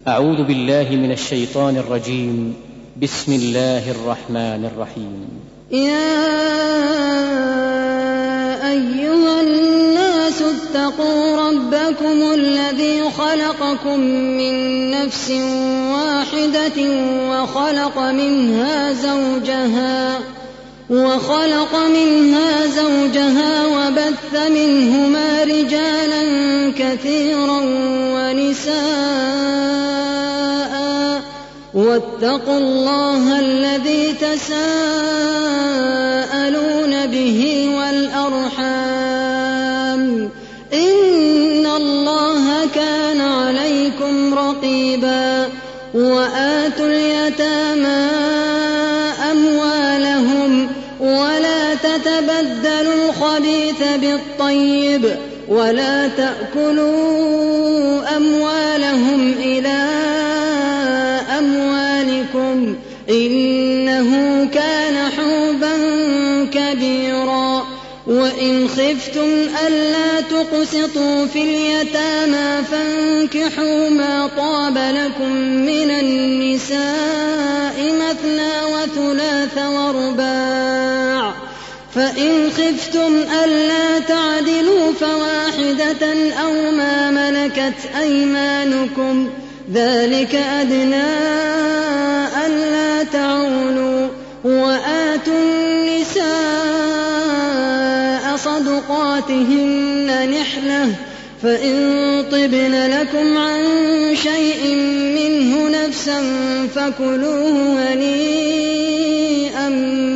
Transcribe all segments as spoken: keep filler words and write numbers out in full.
أعوذ بالله من الشيطان الرجيم. بسم الله الرحمن الرحيم. يا أيها الناس اتقوا ربكم الذي خلقكم من نفس واحدة وخلق منها زوجها وخلق منها زوجها وبث منهما رجالا كثيرا ونساء واتقوا الله الذي تساءلون به والأرحام إن الله كان عليكم رقيبا. وآتوا اليتامى أموالهم ولا تتبدلوا الخبيث بالطيب ولا تأكلوا أموالهم إلى أموالكم إنه كان حوبا كبيرا. وإن خفتم ألا تقسطوا في اليتامى فانكحوا ما طاب لكم من النساء مثنى وثلاث ورباع فإن خفتم ألا تعدلوا فواحدة أو ما ملكت أيمانكم ذلك أدنى ألا تعولوا. وآتوا النساء صدقاتهن نحلة فإن طبن لكم عن شيء منه نفسا فكلوه هنيئا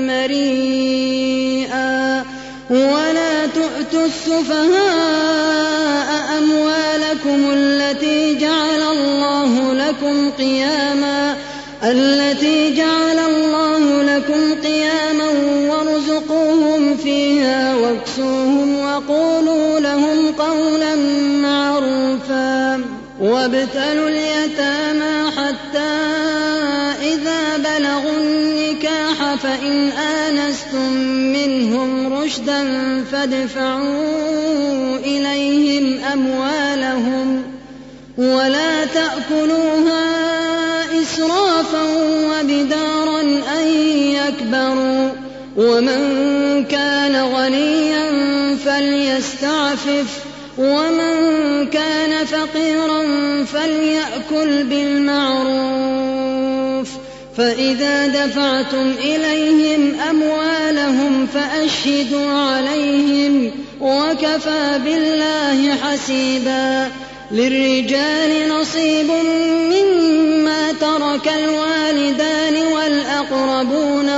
مريئا. ولا تؤتوا السفهاء أموالكم التي جعل الله لكم قياما التي جعل الله لكم قياما وارزقوهم فيها واكسوهم وقولوا لهم قولا معروفا. وابتلوا اليتامى حتى إذا بلغوا النكاح فإن آنستم منهم رشدا فادفعوا إليهم أموالهم ولا تأكلوها إسرافا وبدارا أن يكبروا. ومن كان غنيا فليستعفف ومن كان فقيرا فليأكل بالمعروف. فإذا دفعتم إليهم أموالهم فأشهدوا عليهم وكفى بالله حسيبا. للرجال نصيب مما ترك الوالدان والأقربون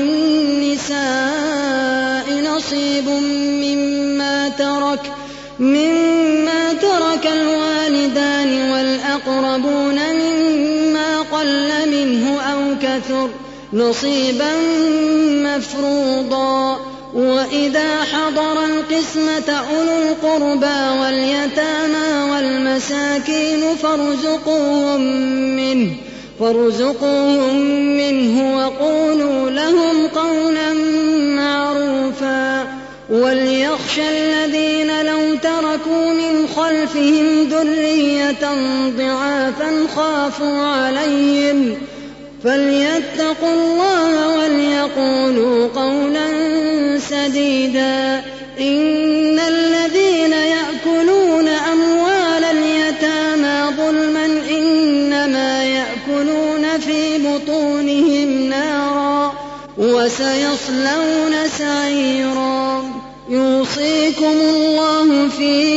وللنساء نصيب مما ترك مما ترك الوالدان والأقربون مما قل منه أو كثر نصيبا مفروضا. وإذا حضر القسمة أولو القربى واليتامى والمساكين فارزقوهم منه فارزقوهم منه وقولوا لهم قولا معروفا. وليخشى الذين لو تركوا من خلفهم ذرية ضعافا خافوا عليهم فليتقوا الله وليقولوا قولا سديدا. إن الذين يأكلون أموال اليتامى ظلما إنما يأكلون في بطونهم نارا وسيصلون سعيرا. يوصيكم الله في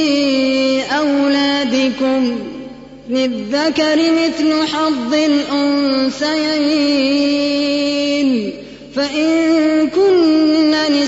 أولادكم للذكر مثل حظ الأنثيين فإن كن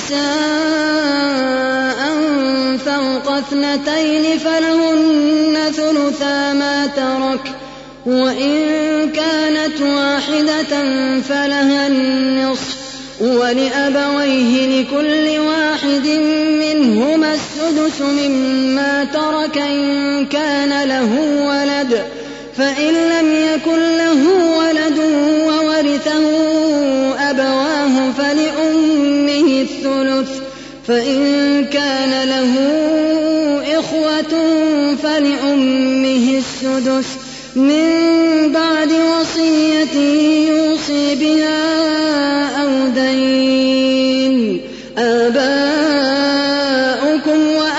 نساء فوق اثنتين فلهن ثلثا ما ترك وإن كانت واحدة فلها النصف ولأبويه لكل واحد منهما السدس مما ترك إن كان له ولد فإن لم يكن له ولد وورثه أبواه فلأمه الثلث فإن كان له إخوة فلأمه السدس من بعد وصية يوصي بها أو دين. آباؤكم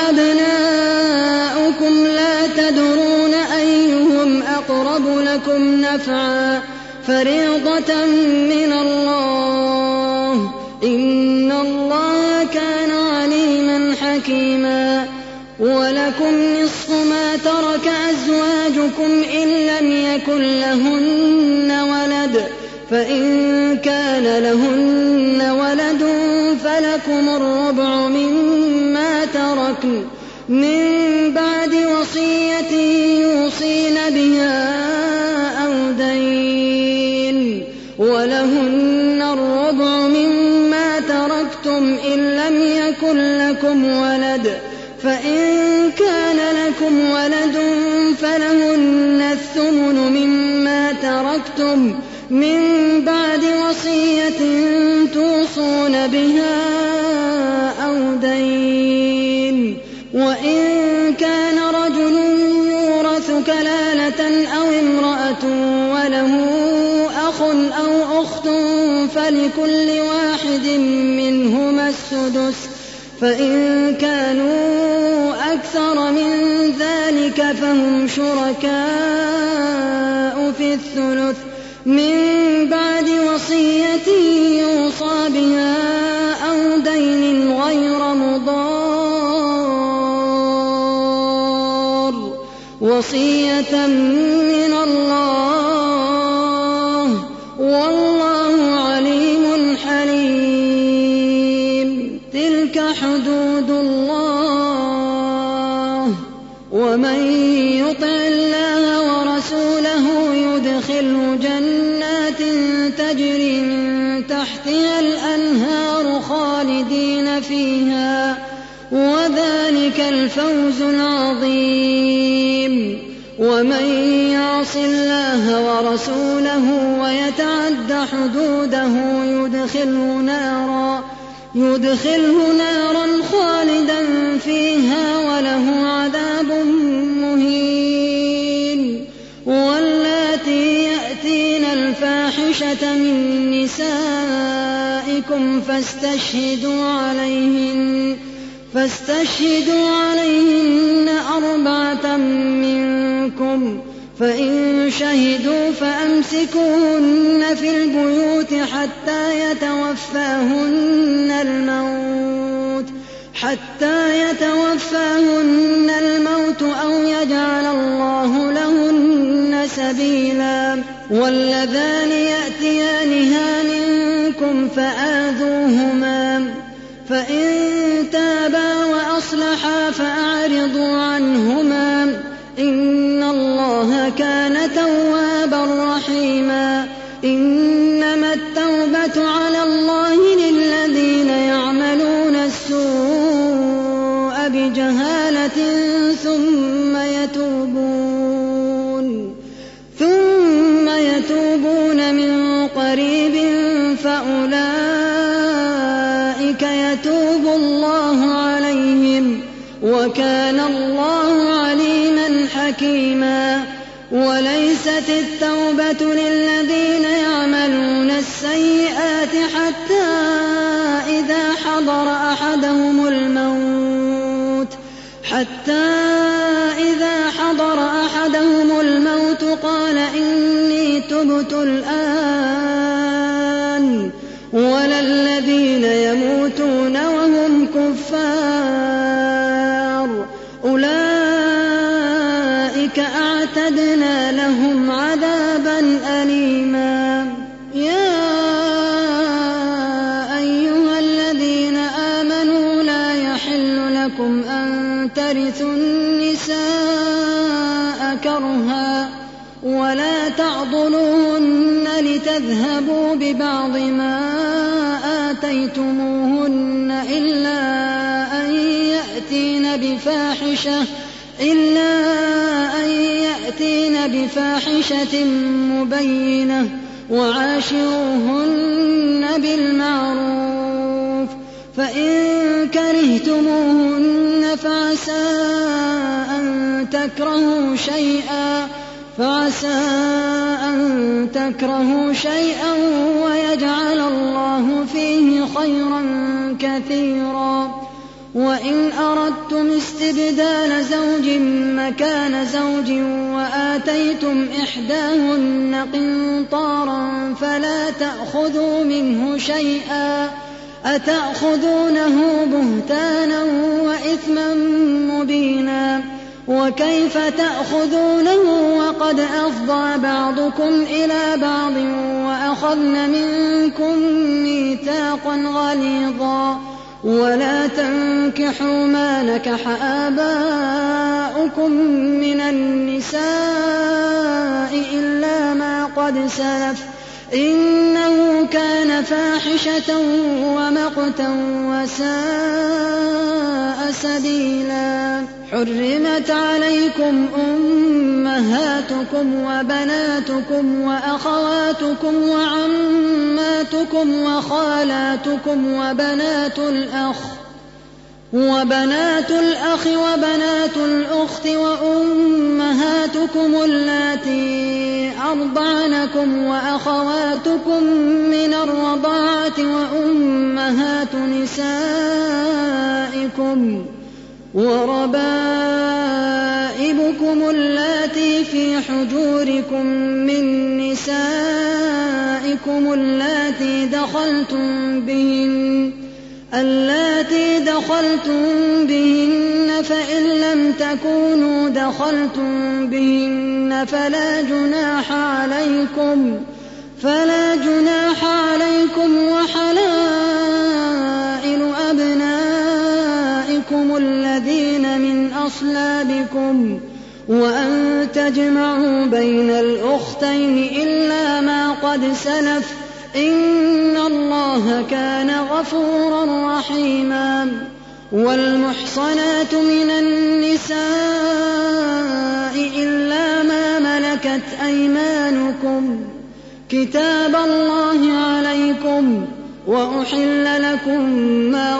وأبناؤكم لا تدرون أيهم أقرب لكم نفعا فريضة من الله إن الله كان عليما حكيما. ولكم نصف ما ترك أزواجكم إن لم يكن لهن ولد فإن كان لهن ولد فلكم الربع مما تركن من بعد وصية يوصين بها أو دين. ولهن الربع مما تركتم إن لم يكن لكم ولد فإن كان لكم ولد فلهن الثمن مما تركتم من بعد وصية توصون بها أو دين. وإن كان رجل يورث كلالة أو امرأة وله أخ أو أخت فلكل واحد منهما السدس فإن كانوا أكثر من ذلك فهم شركاء في الثلث من بعد وصية يوصى بها أو دين غير مضار وصية من الله والله عليم حليم. تلك حدود الله ومن يطع الله ورسوله يدخله جنات تجري من تحتها الأنهار خالدين فيها وذلك الفوز العظيم. ومن يعص الله ورسوله ويتعد حدوده يدخله نارا يدخله نارا خالدا فيها وله عذاب مهين. واللاتي يأتين الفاحشة من نسائكم فاستشهدوا عليهن فاستشهدوا عليهن أربعة منكم فإن شهدوا فأمسكوهن في البيوت حتى يتوفاهن الموت حتى يتوفاهن الموت أو يجعل الله لهن سبيلا. واللذان يأتيانها منكم فآذوهما فإن تابا وأصلحا فأعرضوا عنهما إن الله كان توابا رحيما. إنما التوبة على الله للذين يعملون السوء بجهالة ثم يتوبون ثم يتوبون من قريب فأولئك يتوب الله عليهم وكان الله عليما حكيما. وليست التوبة للذين يعملون السيئات حتى إذا حضر أحدهم الموت حتى إذا حضر أحدهم الموت قال إني تبت الآن ولا الذين يموتون وهم كفار أولئك أعتدنا لهم عذابا أليما. يا أيها الذين آمنوا لا يحل لكم أن ترثوا النساء كرها ولا تعضلوهن لتذهبوا ببعض ما آتيتموهن إلا أن يأتين بفاحشة إلا أن يأتين بفاحشة مبينة وعاشروهن بالمعروف فإن كرهتموهن فعسى أن تكرهوا شيئا فعسى أن تكرهوا شيئا ويجعل الله فيه خيرا كثيرا. وإن أردتم استبدال زوج مكان زوج وآتيتم إحداهن قنطارا فلا تأخذوا منه شيئا أتأخذونه بهتانا وإثما مبينا. وكيف تأخذونه وقد أفضى بعضكم إلى بعض وأخذن منكم ميثاقا غليظا. ولا تنكحوا ما نكح آباؤكم من النساء إلا ما قد سلف إنه كان فاحشة ومقتا وساء سبيلا. حرمت عليكم أمهاتكم وبناتكم وأخواتكم وعماتكم وخالاتكم وبنات الأخ وبنات الأخ وبنات الأخت وأمهاتكم اللاتي أرضعنكم وأخواتكم من الرضاعة وأمهات نسائكم وربائبكم اللاتي في حجوركم من نسائكم اللاتي دخلتم بهن اللاتي دخلتم بهن فإن لم تكونوا دخلتم بهن فلا جناح عليكم فلا جناح عليكم وحلائل أبنائكم الذين من أصلابكم وأن تجمعوا بين الأختين إلا ما قد سلف إن الله كان غفورا رحيما. والمحصنات من النساء إلا ما ملكت أيمانكم كتاب الله عليكم وأحل لكم ما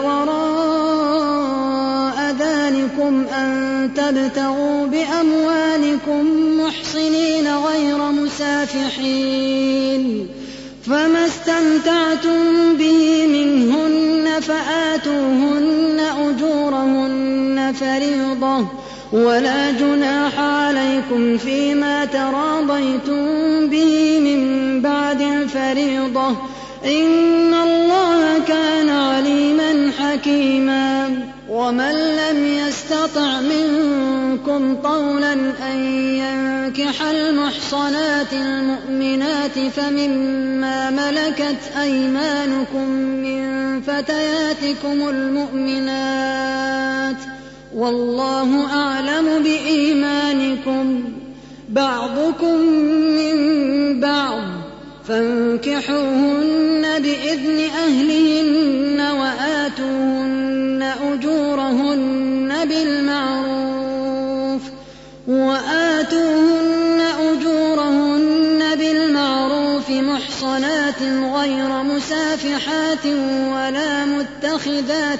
وراء ذلكم أن تبتغوا بأموالكم محصنين غير مسافحين فما استمتعتم به منهن فآتوهن أجورهن فريضة ولا جناح عليكم فيما تراضيتم به من بعد الفريضة إن الله كان عليما حكيما. ومن لم يستطع منكم طولا أن ينكح المحصنات المؤمنات فمما ملكت أيمانكم من فتياتكم المؤمنات والله أعلم بإيمانكم بعضكم من بعض فانكحوهن بإذن أهلهن وآتوهن أجورهن بالمعروف وآتوهن أجورهن بالمعروف محصنات غير مسافحات ولا متخذات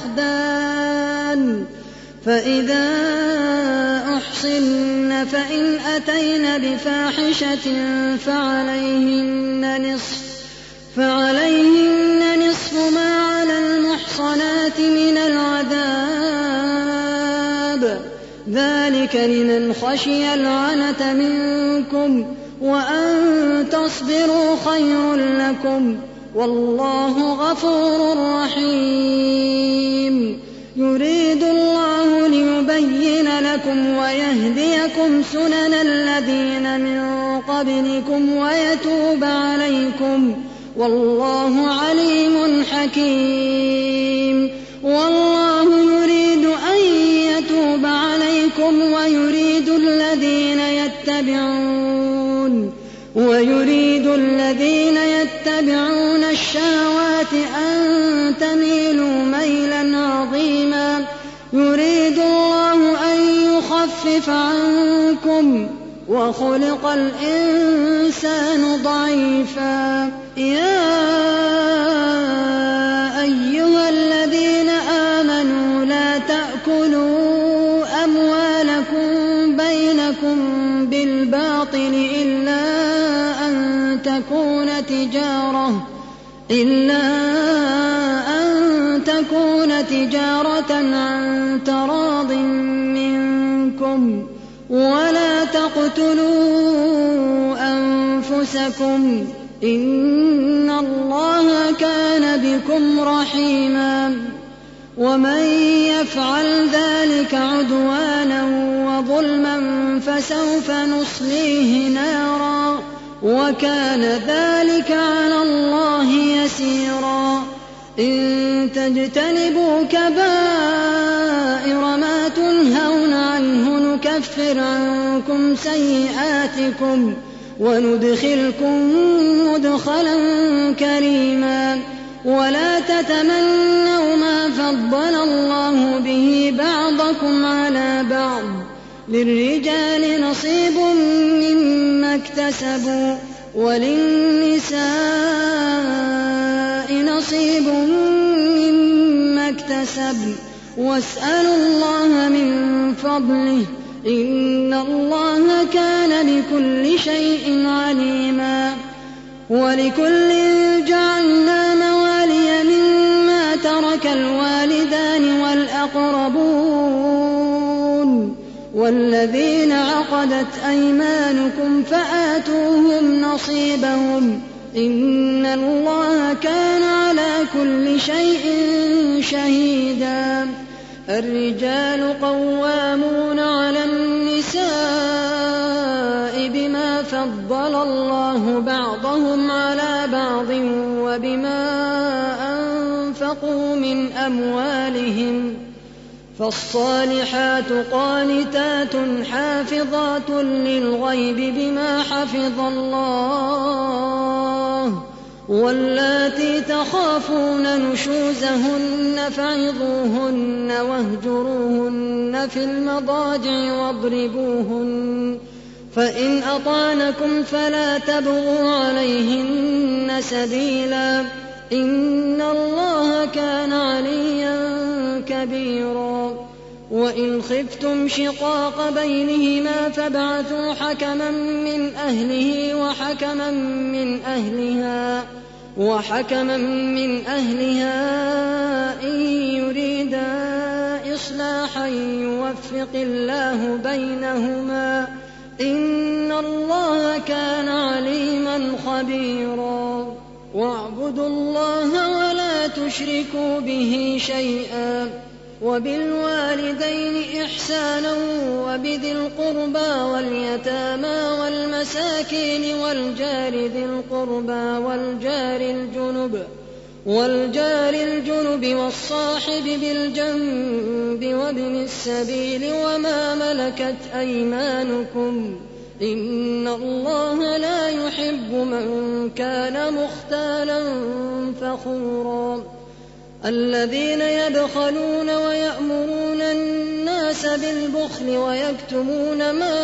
أخدان فإذا أحصن فإن أتين بفاحشة فعليهن نصف فعليهن نصف ما على المحصنات من العذاب ذلك لمن خشي العنة منكم وأن تصبروا خير لكم والله غفور رحيم. يريد الله ليبين لكم ويهديكم سنن الذين من قبلكم ويتوب عليكم والله عليم حكيم. والله يريد أن يتوب عليكم ويريد الذين يتبعون ويريد الذين يتبعون الشهوات أن تميلوا ميلا عظيما. يريد الله أن يخفف عنكم وخلق الإنسان ضعيفا. يا أيها الذين آمنوا لا تأكلوا أموالكم بينكم بالباطل تكون تجارة إلا أن تكون تجارة عن تراض منكم ولا تقتلوا أنفسكم إن الله كان بكم رحيما ومن يفعل ذلك عدوانا وظلما فسوف نصليه نارا وكان ذلك على الله يسيرا إن تجتنبوا كبائر ما تنهون عنه نكفر عنكم سيئاتكم وندخلكم مدخلا كريما ولا تتمنوا ما فضل الله به بعضكم على بعض للرجال نصيب مما اكتسبوا وللنساء نصيب مما اكتسبن واسألوا الله من فضله إن الله كان بكل شيء عليما ولكل جعلنا موالي مما ترك الوالدان والأقربون والذين عقدت أيمانكم فآتوهم نصيبهم إن الله كان على كل شيء شهيدا الرجال قوامون على النساء بما فضل الله بعضهم على بعض وبما أنفقوا من أموالهم فالصالحات قانتات حافظات للغيب بما حفظ الله واللاتي تخافون نشوزهن فعظوهن واهجروهن في المضاجع واضربوهن فإن أطعنكم فلا تبغوا عليهن سبيلا إن الله كان عليا كبيرا وإن خفتم شقاق بينهما فابعثوا حكما من أهله وحكما من أهلها وحكما من أهلها إن يريدا إصلاحا يوفق الله بينهما إن الله كان عليما خبيرا واعبدوا الله ولا تشركوا به شيئا وبالوالدين إحسانا وبذي القربى واليتامى والمساكين والجار ذي القربى والجار الجنب والجار الجنب والصاحب بالجنب وابن السبيل وما ملكت أيمانكم إن الله لا يحب من كان مختالا فخورا الذين يبخلون ويأمرون الناس بالبخل ويكتمون ما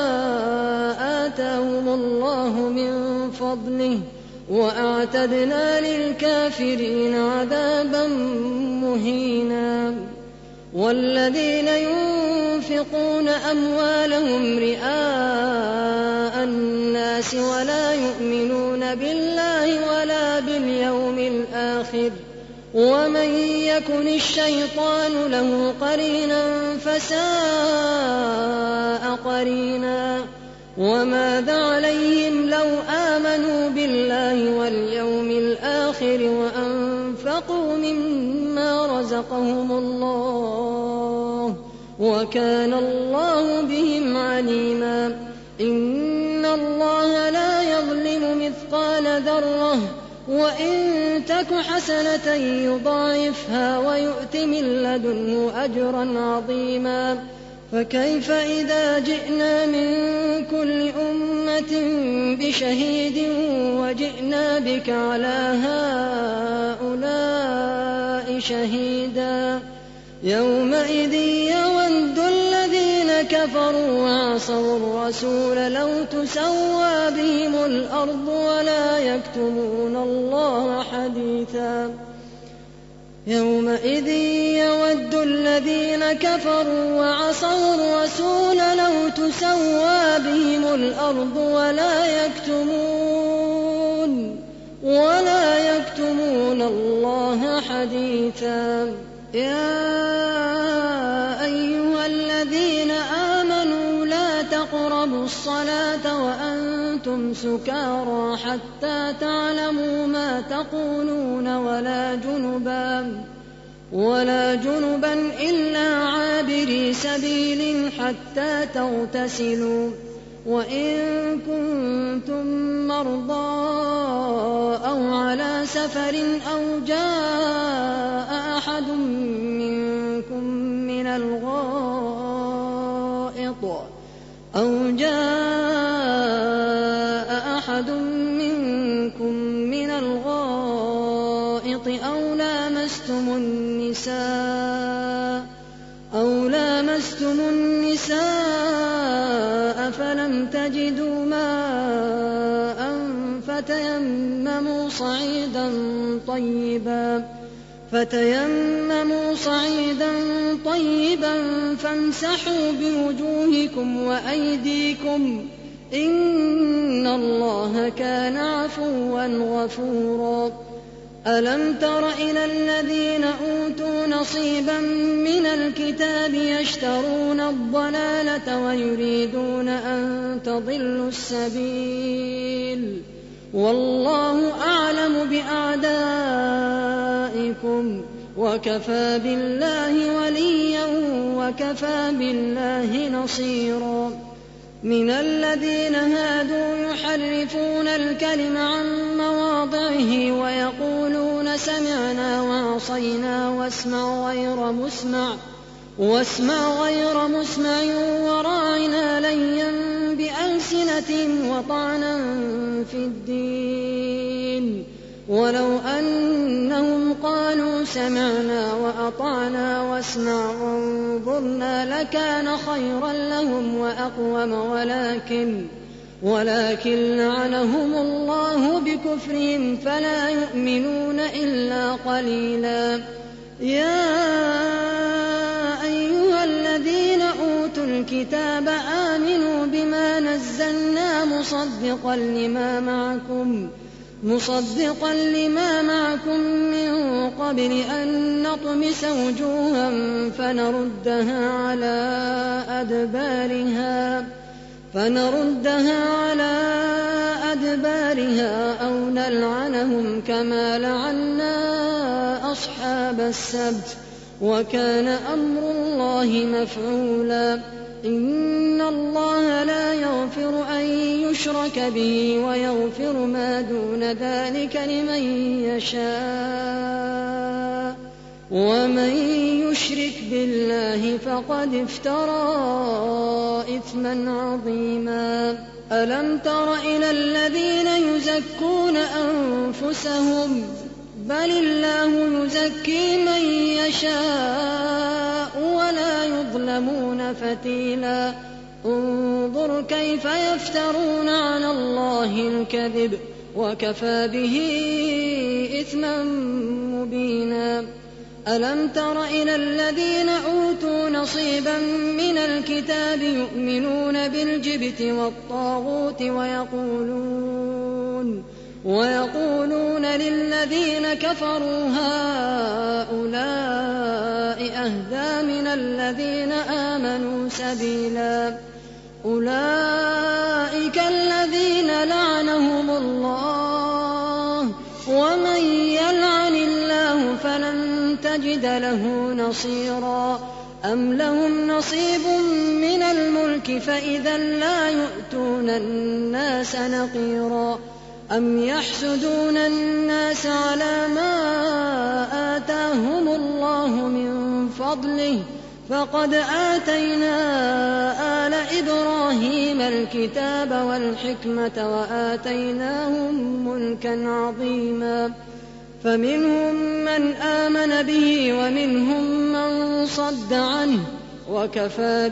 آتاهم الله من فضله وأعتدنا للكافرين عذابا مهينا والذين ينفقون أموالهم رئاء الناس ولا يؤمنون بالله ولا باليوم الآخر ومن يكن الشيطان له قرينا فساء قرينا وماذا عليهم لو آمنوا بالله واليوم الآخر وأنفقوا مما رزقهم الله وكان الله بهم عليما إن الله لا يظلم مثقال ذرة وإن تك حسنة يضاعفها ويؤت من لدنه أجرا عظيما فكيف إذا جئنا من كل أمة بشهيد وجئنا بك على هؤلاء شهيدا يومئذ يود الذين كفروا وعصوا الرسول لو تسوى بهم الأرض ولا يكتمون الله حديثا يومئذ يود الذين كفروا وعصوا الرسول لو تسوى بهم الأرض ولا يكتمون حديثا. يا أيها الذين آمنوا لا تقربوا الصلاة وأنتم سكارى حتى تعلموا ما تقولون ولا جنبا ولا جنبا إلا عابري سبيل حتى تغتسلوا، وإن كنتم مرضى أو على سفر أو جاء أحد منكم من الغائط أو جاء أحد منكم من الغائط أو لامستم النساء أو لامستم النساء فلم تجدوا ماء فتيمموا صعيدا طيبا فتيمموا صعيدا طيبا فامسحوا بوجوهكم وأيديكم إن الله كان عفوا غفورا. ألم تر إلى الذين أوتوا نصيبا من الكتاب يشترون الضلالة ويريدون أن تضلوا السبيل، والله أعلم بأعدائكم وكفى بالله وليا وكفى بالله نصيرا. من الذين هادوا يحرفون الكلم عن مواضعه ويقولون سمعنا وعصينا واسمع غير مسمع واسمع غير مسمع وراعنا ليا بألسنتهم وطعنا في الدين، ولو أنهم قالوا سمعنا وأطعنا واسمع وانظرنا لكان خيرا لهم وأقوم، ولكن ولكن لعنهم الله بكفرهم فلا يؤمنون إلا قليلا. يا أيها الذين أوتوا الكتاب آمنوا بما نزلنا مصدقا لما معكم مصدقا لما معكم من قبل أن نطمس وجوها فنردها على أدبارها فنردها على أدبارها أو نلعنهم كما لعنا أصحاب السبت، وكان أمر الله مفعولا. إن الله لا يغفر أن يشرك به ويغفر ما دون ذلك لمن يشاء، ومن يشرك بالله فقد افترى إثما عظيما. ألم تر إلى الذين يزكون أنفسهم بل الله يزكي من يشاء ولا يظلمون فتيلا. انظر كيف يفترون على الله الكذب وكفى به إثما مبينا. ألم تر إلى الذين أوتوا نصيبا من الكتاب يؤمنون بالجبت والطاغوت ويقولون ويقولون للذين كفروا هؤلاء أهدى من الذين آمنوا سبيلا. أولئك الذين لعنهم الله، ومن يلعن الله فلن تجد له نصيرا. أم لهم نصيب من الملك فإذا لا يؤتون الناس نقيرا. أم يحسدون الناس على ما آتاهم الله من فضله فقد آتينا آل إبراهيم الكتاب والحكمة وآتيناهم ملكا عظيما. فمنهم من آمن به ومنهم من صد عنه وكفى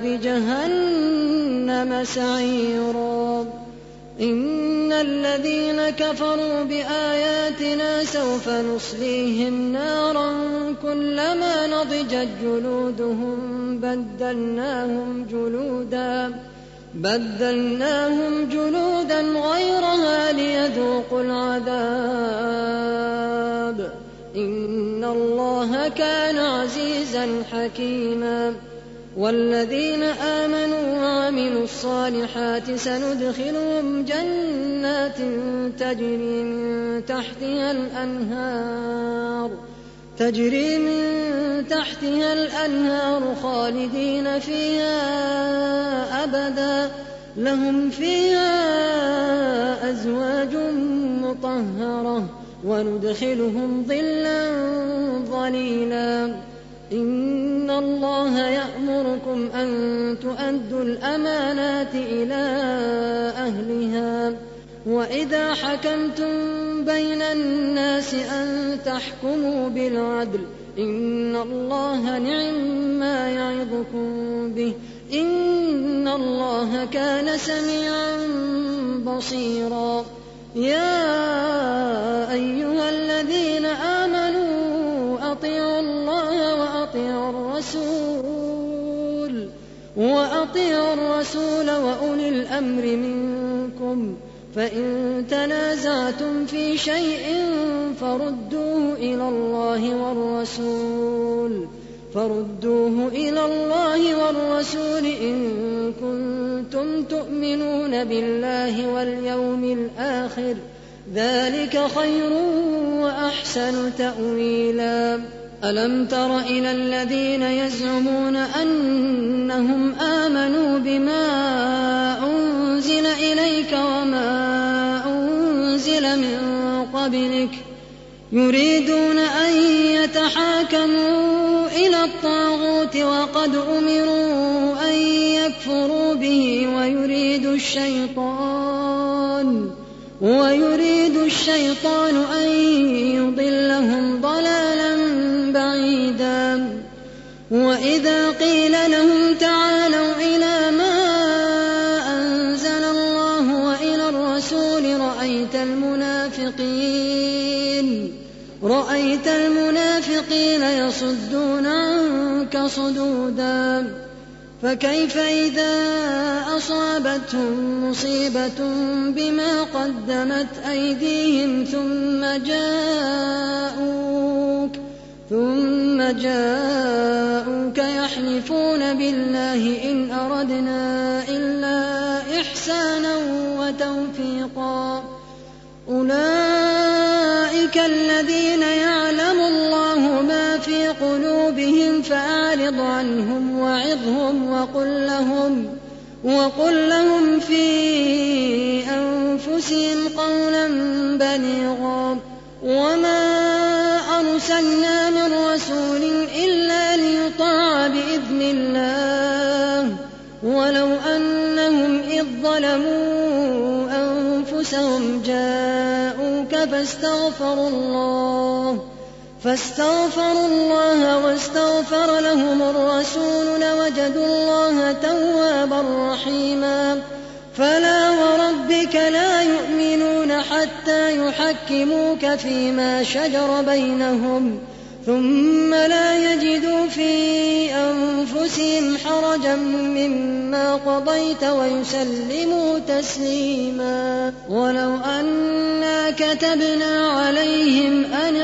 بجهنم سعيرا. إن الذين كفروا بآياتنا سوف نصليهم نارا كلما نضجت جلودهم بدلناهم جلودا بدلناهم جلودا غيرها ليذوقوا العذاب إن الله كان عزيزا حكيما والذين آمنوا وعملوا الصالحات سندخلهم جنات تجري من تحتها الأنهار تجري من تحتها الأنهار خالدين فيها أبدا لهم فيها أزواج مطهرة وندخلهم ظلا ظليلا إن الله يأمركم أن تؤدوا الأمانات إلى أهلها وإذا حكمتم بين الناس أن تحكموا بالعدل إن الله نعم يعظكم به إن الله كان سميعا بصيرا يا أيها الذين آمنوا أطيعوا الله وأطيعوا الرسول وأطيعوا الرسول وأولي الأمر منكم فإن تنازعتم في شيء فردوه إلى الله والرسول فردوه إلى الله والرسول إن كنتم تؤمنون بالله واليوم الآخر ذلك خير وأحسن تأويلا ألم تر إلى الذين يزعمون أنهم آمنوا بما أنزل إليك وما أنزل من قبلك يريدون أن يتحاكموا إلى الطاغوت وقد أمروا أن يكفروا به ويريد الشيطان ويريد الشيطان أن يضلهم ضلالا بعيدا وإذا قيل لهم تعالوا إلى ما أنزل الله وإلى الرسول رأيت المنافقين رأيت المنافقين يصدون عنك صدودا فكيف إذا أصابتهم مصيبة بما قدمت أيديهم ثم جاءوك ثم جاءوك يحلفون بالله إن أردنا إلا إحسانا وتوفيقا أولئك الذين يعلم الله ما في قلوبهم فأعرض عنهم وعظهم وقل لهم, وقل لهم في أنفسهم قولا بليغا وما أرسلنا من رسول إلا ليطاع بإذن الله ولو أنهم إذ ظلموا أنفسهم جاءوك فاستغفروا الله فاستغفروا الله واستغفر لهم الرسول لوجدوا الله توابا رحيما فلا وربك لا يؤمنون حتى يحكموك فيما شجر بينهم ثم لا يجدوا في أنفسهم حرجا مما قضيت ويسلموا تسليما ولو أنا كتبنا عليهم أن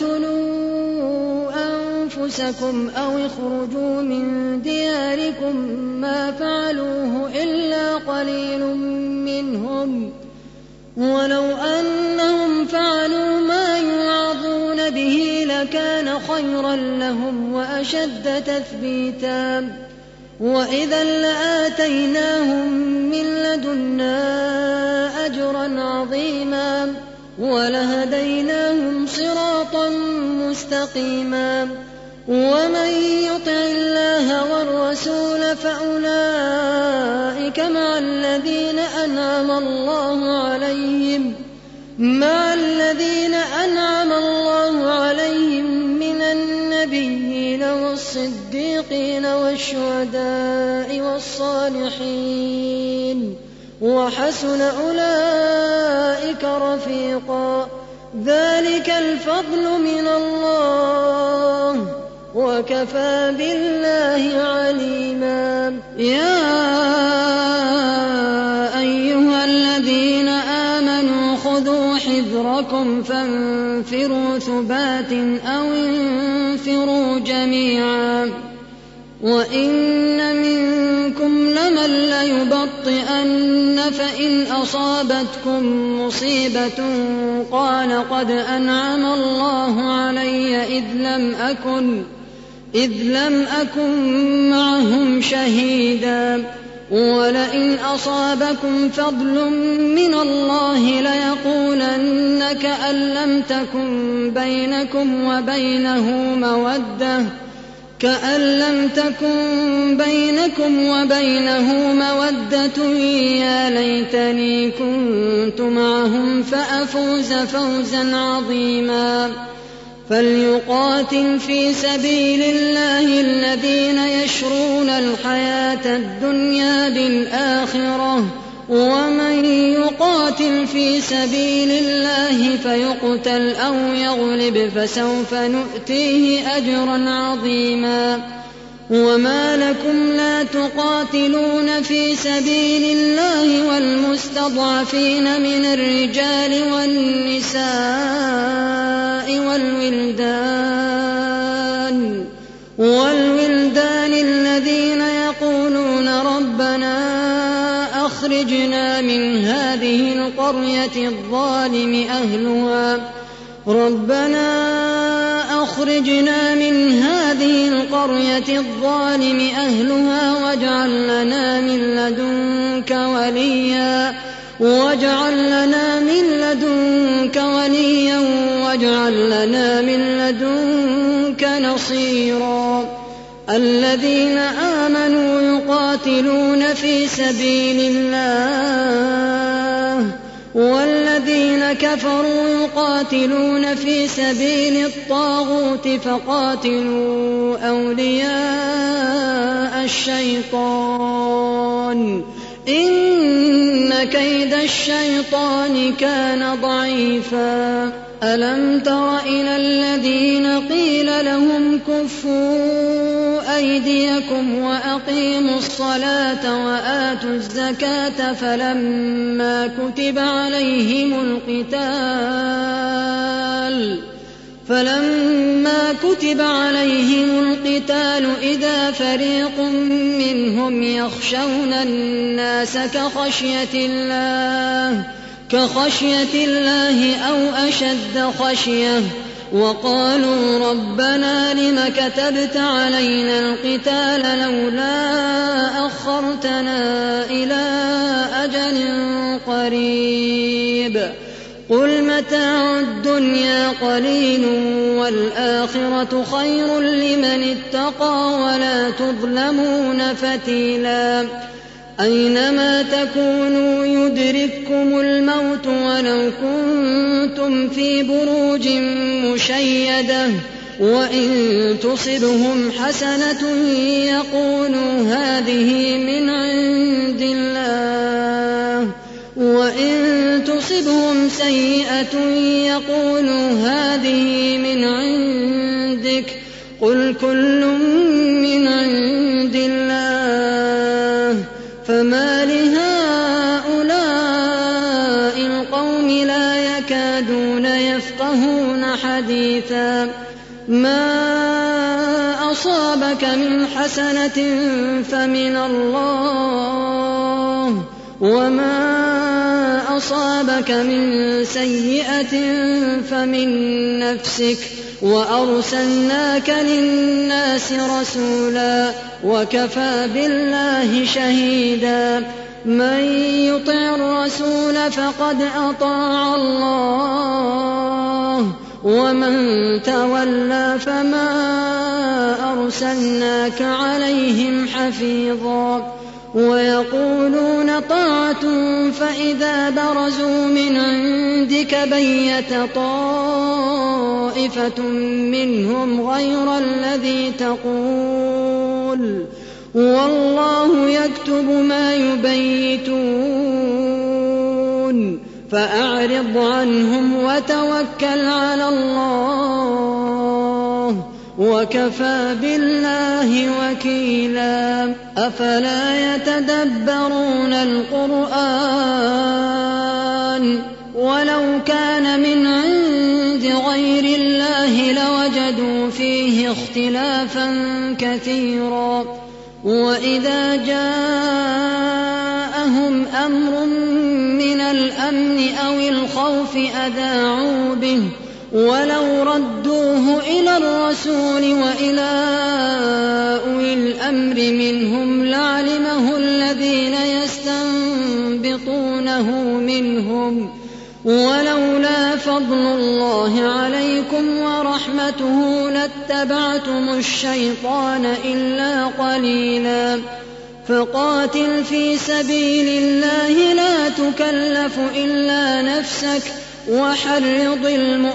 اقتلوا أنفسكم أو اخرجوا من دياركم ما فعلوه إلا قليل منهم ولو أنهم فعلوا ما يوعظون به لكان خيرا لهم وأشد تثبيتا وإذا لآتيناهم من لدنا أجرا عظيما ولهديناهم صراطا مستقيما ومن يطع الله والرسول فأولئك مع الذين أنعم الله عليهم مع الذين أنعم الله عليهم من النبيين والصديقين والشهداء والصالحين وحسن أولئك رفيقا ذلك الفضل من الله وكفى بالله عليما يا أيها الذين آمنوا خذوا حذركم فانفروا ثبات أو انفروا جميعا وإن منكم لمن ليبطئن فإن أصابتكم مصيبة قال قد أنعم الله علي إذ لم أكن إذ لم أكن معهم شهيدا ولئن أصابكم فضل من الله ليقولن كأن لم تكن بينكم وبينه مودة كأن لم تكن بينكم وبينه مودة يا ليتني كنت معهم فأفوز فوزا عظيما فليقاتل في سبيل الله الذين يشرون الحياة الدنيا بالآخرة ومن يقاتل في سبيل الله فيقتل أو يغلب فسوف نؤتيه أجرا عظيما وما لكم لا تقاتلون في سبيل الله والمستضعفين من الرجال والنساء والولدان والولدان الذين يقولون ربنا أخرجنا من هذه القرية الظالم أهلها ربنا أخرجنا من هذه القرية الظالم أهلها واجعل لنا من لدنك وليا واجعل لنا من لدنك وليا واجعل لنا من لدنك نصيرا الذين آمنوا يقاتلون في سبيل الله والذين كفروا يقاتلون في سبيل الطاغوت فقاتلوا أولياء الشيطان إن كيد الشيطان كان ضعيفا ألم تر إلى الذين قيل لهم كفوا أيديكم وأقيموا الصلاة وآتوا الزكاة فلما كتب عليهم القتال فلما كتب عليهم القتال إذا فريق منهم يخشون الناس كخشية الله كخشية الله أو أشد خشية وقالوا ربنا لم كتبت علينا القتال لولا أخرتنا إلى أجل قريب قل متاع الدنيا قليل والآخرة خير لمن اتقى ولا تظلمون فتيلا أينما تكونوا يدرككم الموت ولو كنتم في بروج مشيدة وإن تصبهم حسنة يقولوا هذه من عند الله وإن تصبهم سيئة يقولوا هذه من عندك قل كل من عند الله فما لهؤلاء القوم لا يكادون يفقهون حديثا ما أصابك من حسنة فمن الله وما أصابك من سيئة فمن نفسك وأرسلناك للناس رسولا وكفى بالله شهيدا من يطع الرسول فقد أطاع الله ومن تولى فما أرسلناك عليهم حفيظا ويقولون طاعة فإذا برزوا من عندك بيت طائفة منهم غير الذي تقول والله يكتب ما يبيتون فأعرض عنهم وتوكل على الله وكفى بالله وكيلا أفلا يتدبرون القرآن ولو كان من عند غير الله لوجدوا فيه اختلافا كثيرا. وإذا جاءهم أمر من الأمن أو الخوف أذاعوا به ولو ردوه إلى الرسول وإلى أولي الأمر منهم لعلمه الذين يستنبطونه منهم ولولا فضل الله عليكم ورحمته لاتبعتم الشيطان إلا قليلا. فقاتل في سبيل الله لا تكلف إلا نفسك وحرض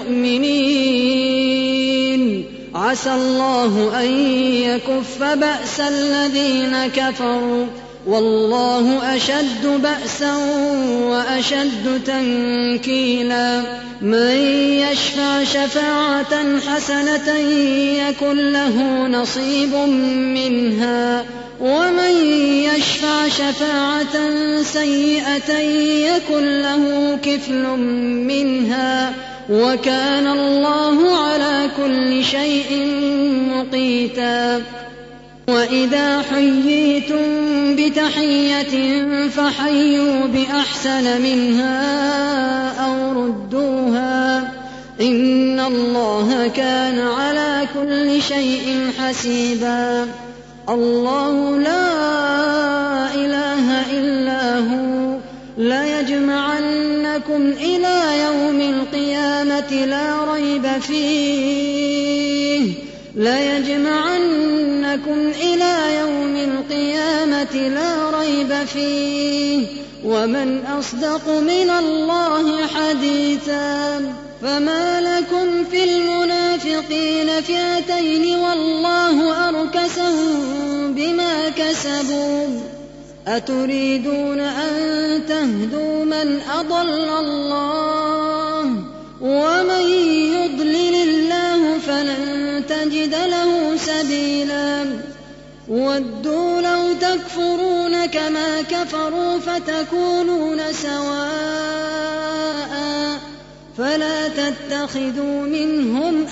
المؤمنين عسى الله أن يكف بأس الذين كفروا والله أشد بأسا وأشد تنكيلا. من يشفع شفاعة حسنة يكن له نصيب منها ومن يشفع شفاعة سيئة يكن له كفل منها وكان الله على كل شيء مقيتا. وإذا حييتم بتحية فحيوا بأحسن منها أو ردوها إن الله كان على كل شيء حسيبا. الله لا إله إلا هو ليجمعنكم إلى يوم القيامة لا ريب فيه ليجمعنكم إلى يوم القيامة لا ريب فيه ومن أصدق من الله حديثا. فما لكم في المنافقين فئتين والله أركسهم بما كسبوا أتريدون أن تهدوا من أضل الله ومن يضلل الله فلن تجد له سبيلا. ودوا لو تكفرون كما كفروا فتكونون سواء فلا تتخذوا منهم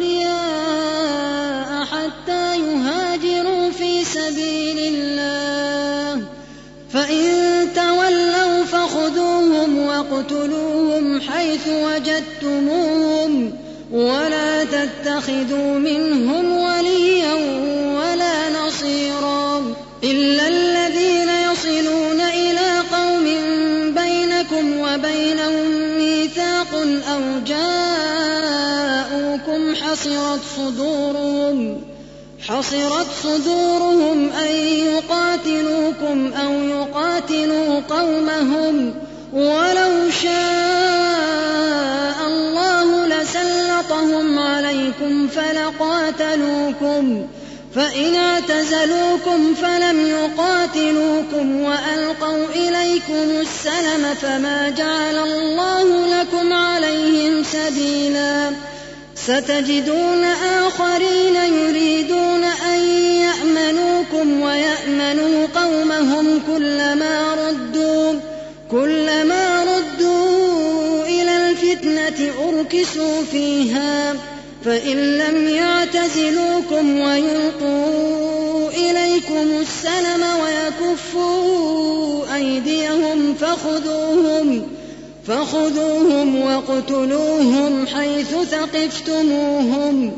أولياء حتى يهاجروا في سبيل الله فإن تولوا فخذوهم واقتلوهم حيث وجدتموهم ولا تتخذوا منهم وليا ولا نصيرا إلا الذين يصلون إلى قوم بينكم وبينهم ميثاق أو جاءوكم حصرت صدورهم حصرت صدورهم أن يقاتلوكم أو يقاتلوا قومهم ولو شاء الله لسلطهم عليكم فلقاتلوكم فإن اعتزلوكم فلم يقاتلوكم وألقوا إليكم السلم فما جعل الله لكم عليهم سبيلا. ستجدون آخرين يريدون أن يأمنوكم ويأمنوا قومهم كلما ردوا كلما ردوا إلى الفتنة أركسوا فيها فإن لم يعتزلوكم ويلقوا إليكم السلم ويكفوا أيديهم فخذوهم فخذوهم واقتلوهم حيث ثقفتموهم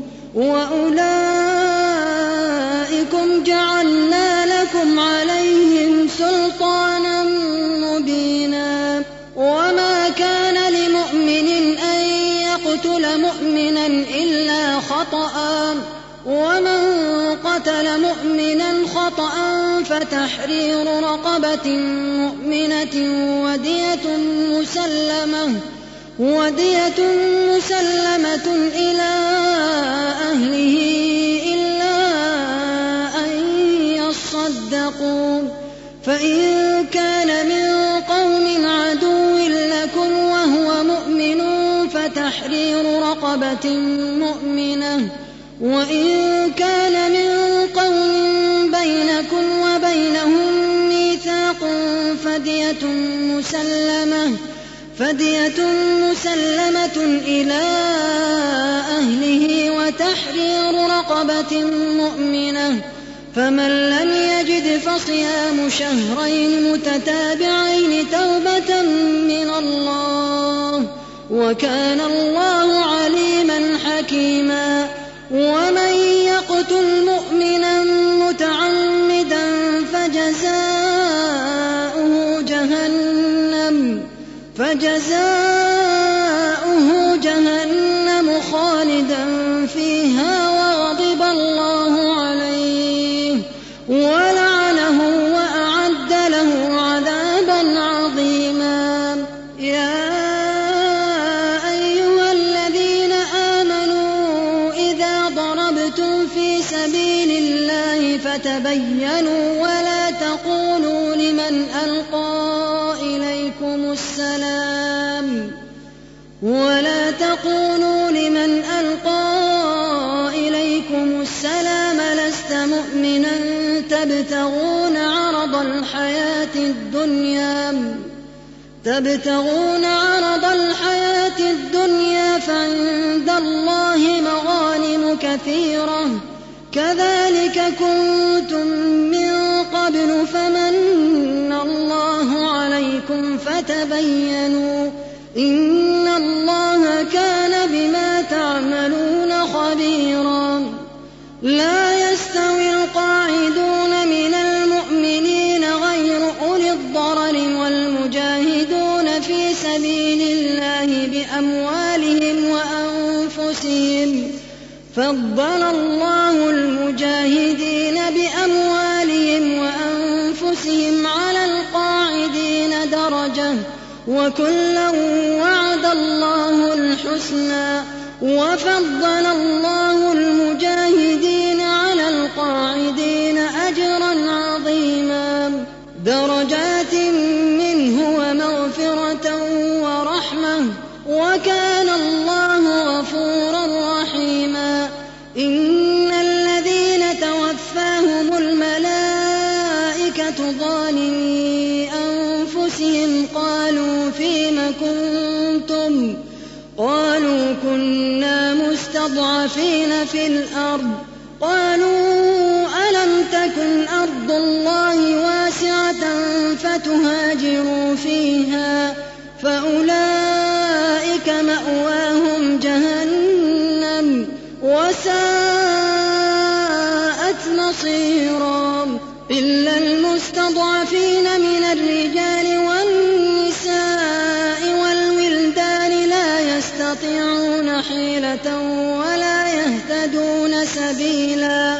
وأولئكم جعلنا لكم عليهم سلطانا مبينا. وما كان لمؤمن أن يقتل مؤمنا إلا خطأ ومن قتل مؤمنا خطأ فتحرير رقبة مؤمنة ودية مسلمة ودية مسلمة إلى أهله إلا أن يصدقوا فإن كان من قوم عدو لكم وهو مؤمن فتحرير رقبة مؤمنة وإن كان من قوم بينكم وبينهم ميثاق فدية مسلمة فدية مسلمة إلى أهله وتحرير رقبة مؤمنة، فمن لم يجد فصيام شهرين متتابعين توبة من الله، وكان الله عليما حكيما. ومن يقتل مؤمنا متعمدا فجزاؤه جهنم فجزاؤه جهنم خالدا فيها وغضب الله عليه ولعنه وأعد له عذابا عظيما. يا أيها الذين آمنوا إذا ضربتم في سبيل الله فتبينوا ولا تقولوا لمن ألقى إليكم السلام ولا تقولوا لمن ألقى إليكم السلام لست مؤمنا تبتغون عرض الحياة الدنيا تبتغون عرض الحياة الدنيا فعند الله مغانم كثيرة كذلك كنتم من قبل فمن الله عليكم فتبينوا إن الله كان بما تعملون خبيرا. لا يستوي القاعدون من المؤمنين غير أولي الضرر والمجاهدون في سبيل الله بأموالهم وأنفسهم، فضل الله المجاهدين بأموالهم وأنفسهم على القاعدين درجة، وكلا وعد الله الحسنى، وفضل الله المجاهدين على القاعدين أجرا عظيما، درجات منه ومغفرة ورحمة، وكان الله غفورا رحيما. إن الذين توفاهم الملائكة ظالمي أنفسهم قالوا فيم كنتم قالوا كنا مستضعفين في الأرض قالوا ألم تكن أرض الله واسعة فتهاجروا فيها فأولئك مأواهم جهنم وساءت مصيرا. إلا المستضعفين من الرجال والنساء والولدان لا يستطيعون حيلة ولا يهتدون سبيلا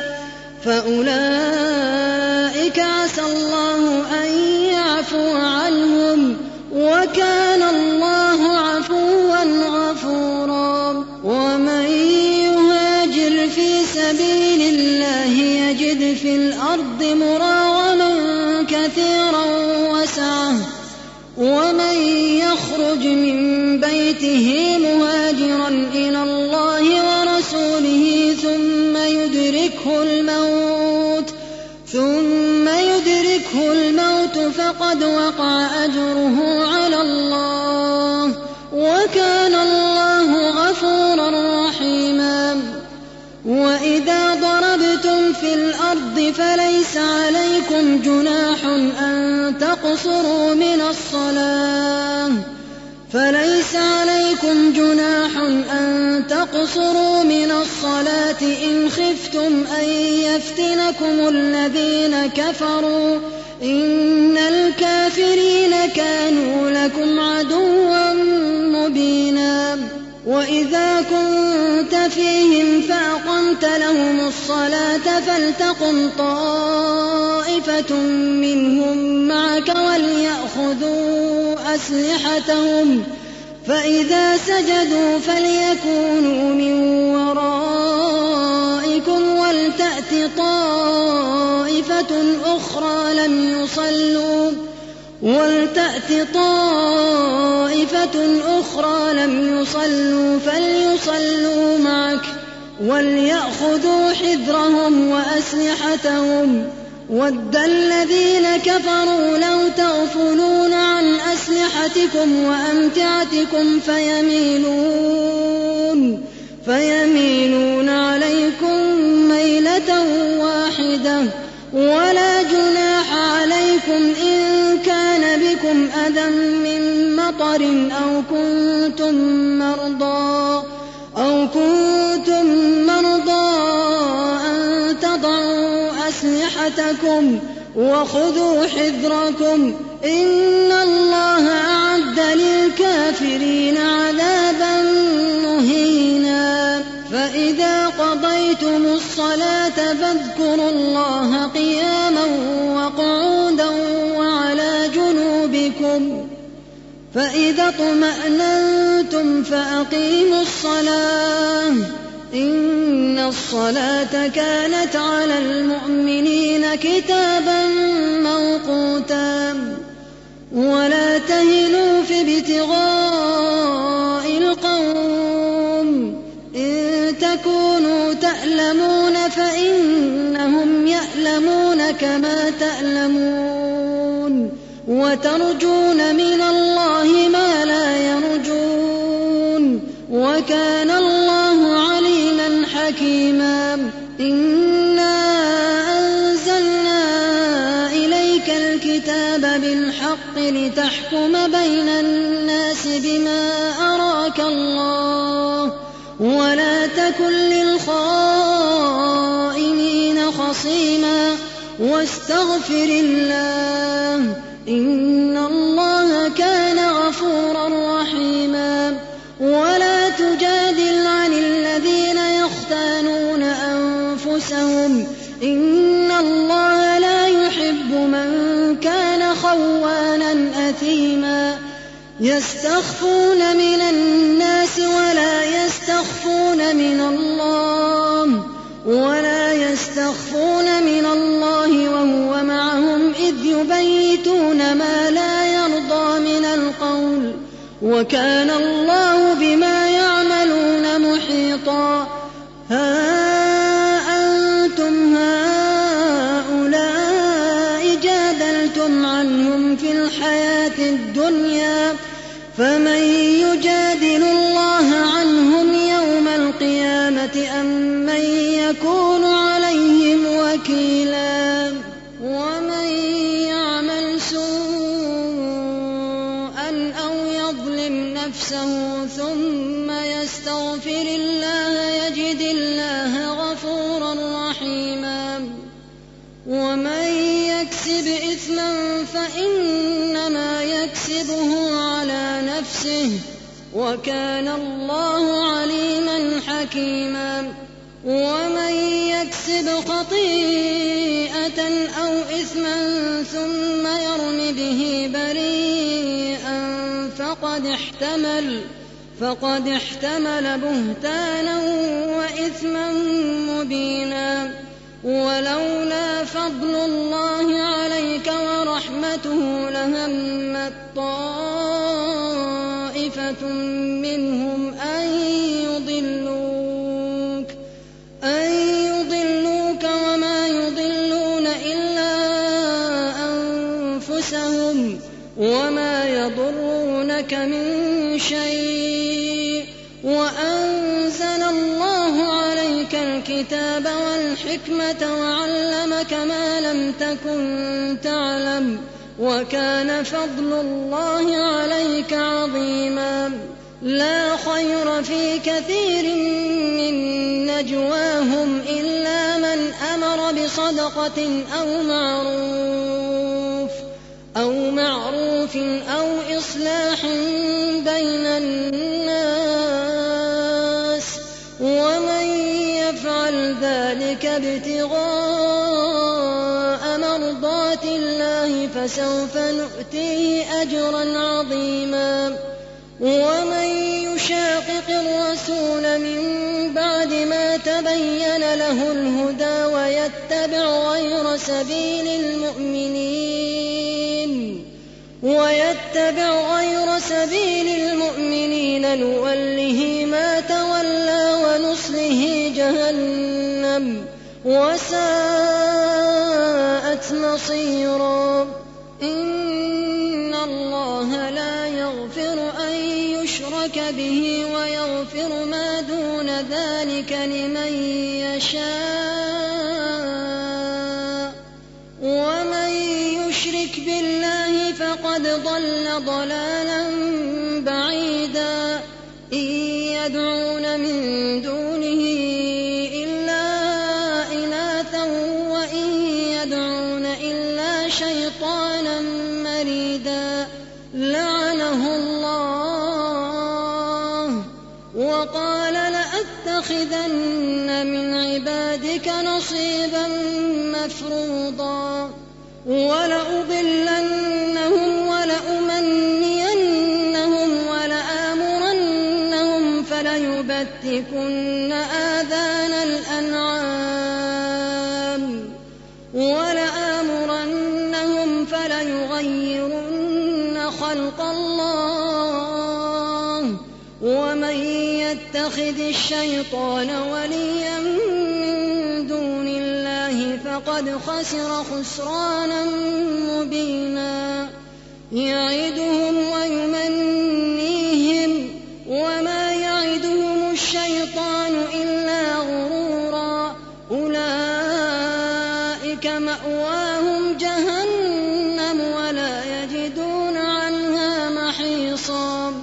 فأولئك عسى الله أن يعفو عنهم وكان الله عفوا غفورا. ومن يهاجر في سبيل الله يجد في الأرض مراغما كثيرا وسعة، ومن يخرج من بيته مهاجرا إلى الله ورسوله ثم يدركه الموت ثم يدركه الموت فقد وقع أجره على الله وكان الله غفورا رحيما. وإذا ضربتم في الأرض فليس عليكم جناح أن تقصروا من الصلاة فليس عليكم جناح أن تقصروا من الصلاة إن خفتم أن يفتنكم الذين كفروا إن الكافرين كانوا لكم عدوا مبينا. وإذا كنت فيهم فأقمت لهم الصلاة فلتقم طائفة منهم معك وليأخذوا أسلحتهم فإذا سجدوا فليكونوا من ورائكم ولتأت طائفة أخرى لم يصلوا ولتأت طائفة أخرى لم يصلوا فليصلوا معك وليأخذوا حذرهم وأسلحتهم وَدَّ الَّذِينَ كَفَرُوا لَوْ تَغْفُلُونَ عَنْ أَسْلِحَتِكُمْ وَأَمْتِعَتِكُمْ فَيَمِيلُونَ فَيَمِيلُونَ عَلَيْكُمْ مَيْلَةً وَاحِدَةً وَلَا جُنَاحَ عَلَيْكُمْ إِن كَانَ بِكُمْ أَذًى مِّن مَّطَرٍ أَوْ كُنتُم مَّرْضَىٰ أَوْ كُنتُم مَّرْضَىٰ أَن تَضَعُوا أَسْلِحَتَكُمْ وَخُذُوا حِذْرَكُمْ إِنَّ اللَّهَ أَعَدَّ لِلْكَافِرِينَ عَذَابًا مُّهِينًا. فَإِذَا قَضَيْتُمُ الصَّلَاةَ فاذْكُرُوا اللَّهَ قِيَامًا وَقُعُودًا وَعَلَىٰ جُنُوبِكُمْ فَإِذَا اطْمَأْنَنتُمْ فَأَقِيمُوا الصَّلَاةَ إِنَّ الصَّلَاةَ كَانَتْ عَلَى الْمُؤْمِنِينَ كِتَابًا مَّوْقُوتًا. وَلَا تَهِنُوا فِي ابْتِغَاءِ الْقَوْمِ إِن تَكُونُوا تَأْلَمُونَ فَإِنَّهُمْ يَأْلَمُونَ كَمَا تَأْلَمُونَ وَتَرْجُونَ مِنَ اللَّهِ مَا لَا يَرْجُونَ وَكَانَ اللَّهُ عَلِيمًا حَكِيمًا. إِنَّا أَنزَلْنَا إِلَيْكَ الْكِتَابَ بِالْحَقِّ لِتَحْكُمَ بَيْنَ النَّاسِ بِمَا أَرَاكَ اللَّهُ وَلَا تَكُن لِّلْخَائِنِينَ خَصِيمًا وَاسْتَغْفِرِ اللَّهَ إِنَّ اللَّهَ كَانَ غَفُورًا رَّحِيمًا. وَلَا تُجَادِلْ عَنِ الَّذِينَ يَخْتَانُونَ أَنفُسَهُمْ إِنَّ اللَّهَ لَا يُحِبُّ مَن كَانَ خَوَّانًا أَثِيمًا. يَسْتَخْفُونَ مِنَ النَّاسِ وَلَا يَسْتَخْفُونَ مِنَ اللَّهِ وَلَا يَسْتَخْفُونَ مِنَ اللَّهِ وَهُوَ مَعَهُمْ إِذْ يُبَيِّتُونَ مَا لَا يَرْضَىٰ مِنَ الْقَوْلِ وَكَانَ اللَّهُ بِمَا يَعْمَلُونَ مُحِيطًا. ها أنتم هؤلاء جادلتم عنهم في الحياة الدنيا فمن يجادل الله عنهم يوم القيامة أم من يكون عليهم وكيلا. ومن يعمل سوءا أو يظلم نفسه ثم يستغفر الله يجد الله غفورا رحيما. ومن يكسب إثما فإنما يكسبه على نفسه وكان الله عليما حكيما. ومن يكسب خطيئة أو إثما ثم يرم به بريئا فقد احتمل فقد احتمل بهتانا وإثما مبينا. ولولا فضل الله عليك ورحمته لهمت طائفة منهم أن يضلوك أن يضلوك وما يضلون إلا أنفسهم وما يضرونك من شيء. وأنزل الله عليك الكتاب والحكمة وعلمك ما لم تكن تعلم وكان فضل الله عليك عظيما. لا خير في كثير من نجواهم إلا من أمر بصدقة أو معروف أو معروف أو إصلاح بين الناس ومن يفعل ذلك ابتغاء مرضات الله فسوف نؤتيه أجرا عظيما. ومن يشاقق الرسول من بعد ما تبين له الهدى ويتبع غير سبيل المؤمنين ويتبع غير سبيل المؤمنين نوله ما تولى ونصله جهنم وساءت وساءت مصيرا. إن الله لا يغفر أن يشرك به ويغفر ما دون ذلك لمن يشاء، ومن يشرك بالله فقد ضل ضلالا بعيدا. إن يدعون من دونه إلا إناثا وإن يدعون إلا شيطانا مريدا، لعنه الله وقال لأتخذن من عبادك نصيبا مفروضا، ولأضلنهم ولأمنينهم ولآمرنهم فليبتكن آذان الأنعام ولآمرنهم فليغيرن خلق الله. ومن يتخذ الشيطان وليا من دون الله فقد خسر خسرانا مبينا. يعدهم ويمنيهم وما يعدهم الشيطان إلا غرورا. أولئك مأواهم جهنم ولا يجدون عنها محيصا.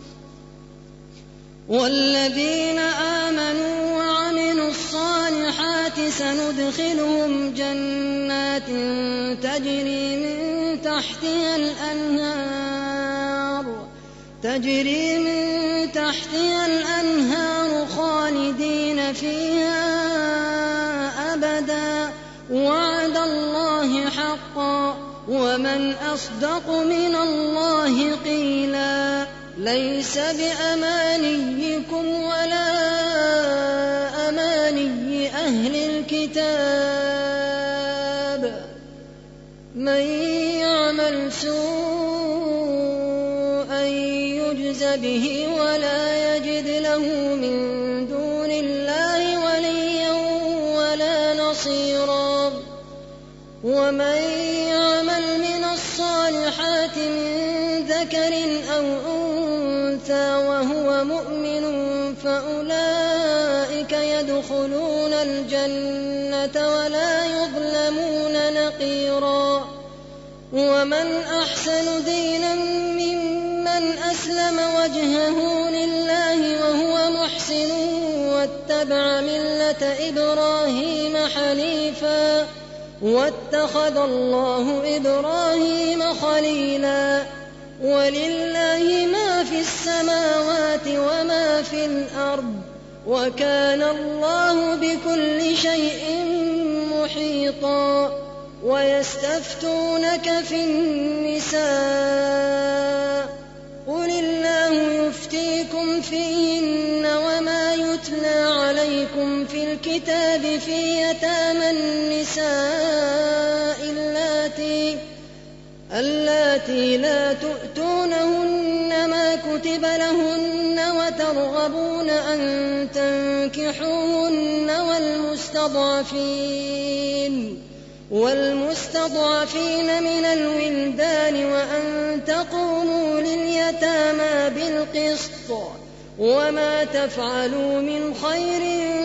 والذين آمنوا وعملوا الصالحات سندخلهم جنات تجري من تحتها الأنهار تجري من تحتها الأنهار خالدين فيها أبدا، وعد الله حقا، ومن أصدق من الله قيلا. ليس بأمانيكم ولا أماني أهل الكتاب، من يعمل سوءا يجز به ولا يجد له من دون الله وليا ولا نصيرا. ومن يعمل من الصالحات من ذكر أو أنثى وهو مؤمن فأولئك يدخلون الجنة ولا يظلمون نقيرا. ومن أحسن دينا ممن أسلم وجهه لله وهو محسن واتبع ملة إبراهيم حنيفا واتخذ الله إبراهيم خليلا. ولله ما في السماوات وما في الأرض، وكان الله بكل شيء محيطا. ويستفتونك في النساء، قل الله يفتيكم فيهن وما يتلى عليكم في الكتاب في يتامى النساء اللاتي اللاتي لا تؤتونهن ما كتب لهن وترغبون أن تنكحوهن والمستضعفين والمستضعفين من الولدان وأن تقوموا لليتامى بالقسط، وما تفعلوا من خير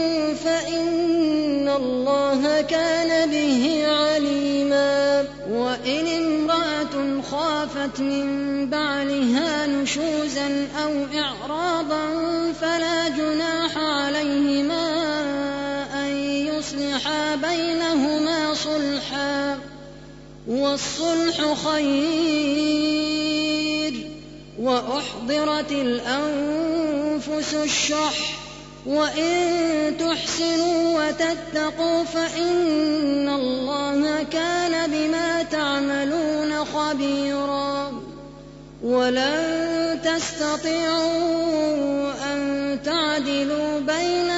فإن الله كان به عليما. وإن امرأة خافت من بعلها نشوزا أو إعراضا فلا جناح عليهما أن يصلحا بينهما صلحا، والصلح خير. وأحضرت الأنفس الشح، وإن تحسنوا وتتقوا فإن الله كان بما تعملون خبيرا. ولن تستطيعوا أن تعدلوا بين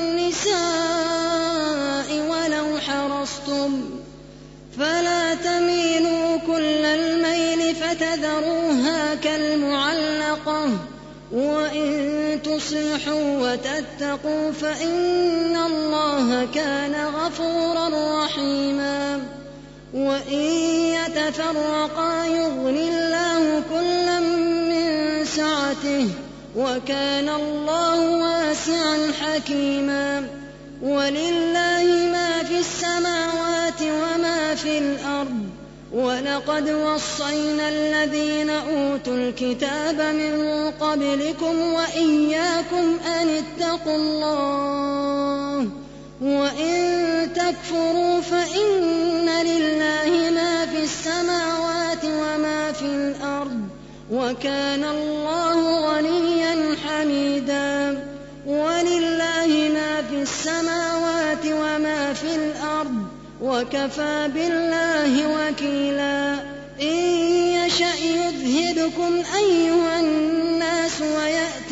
النساء ولو حرصتم، فلا تميلوا كل الميل فتذروها كالمعلقة. وإن تصلحوا وتتقوا فإن الله كان غفورا رحيما. وإن يتفرقا يغن الله كلا من سعته وكان الله واسعا حكيما. ولله ما في السماوات وما في الأرض ولقد وصينا الذين أوتوا الكتاب من قبلكم وإياكم أن اتقوا الله وإن تكفروا فإن لله ما في السماوات وما في الأرض وكان الله غنيا حميدا. ولله ما في السماوات وما في الأرض وكفى بالله وكيلا. إن يشأ يذهبكم أيها الناس ويأت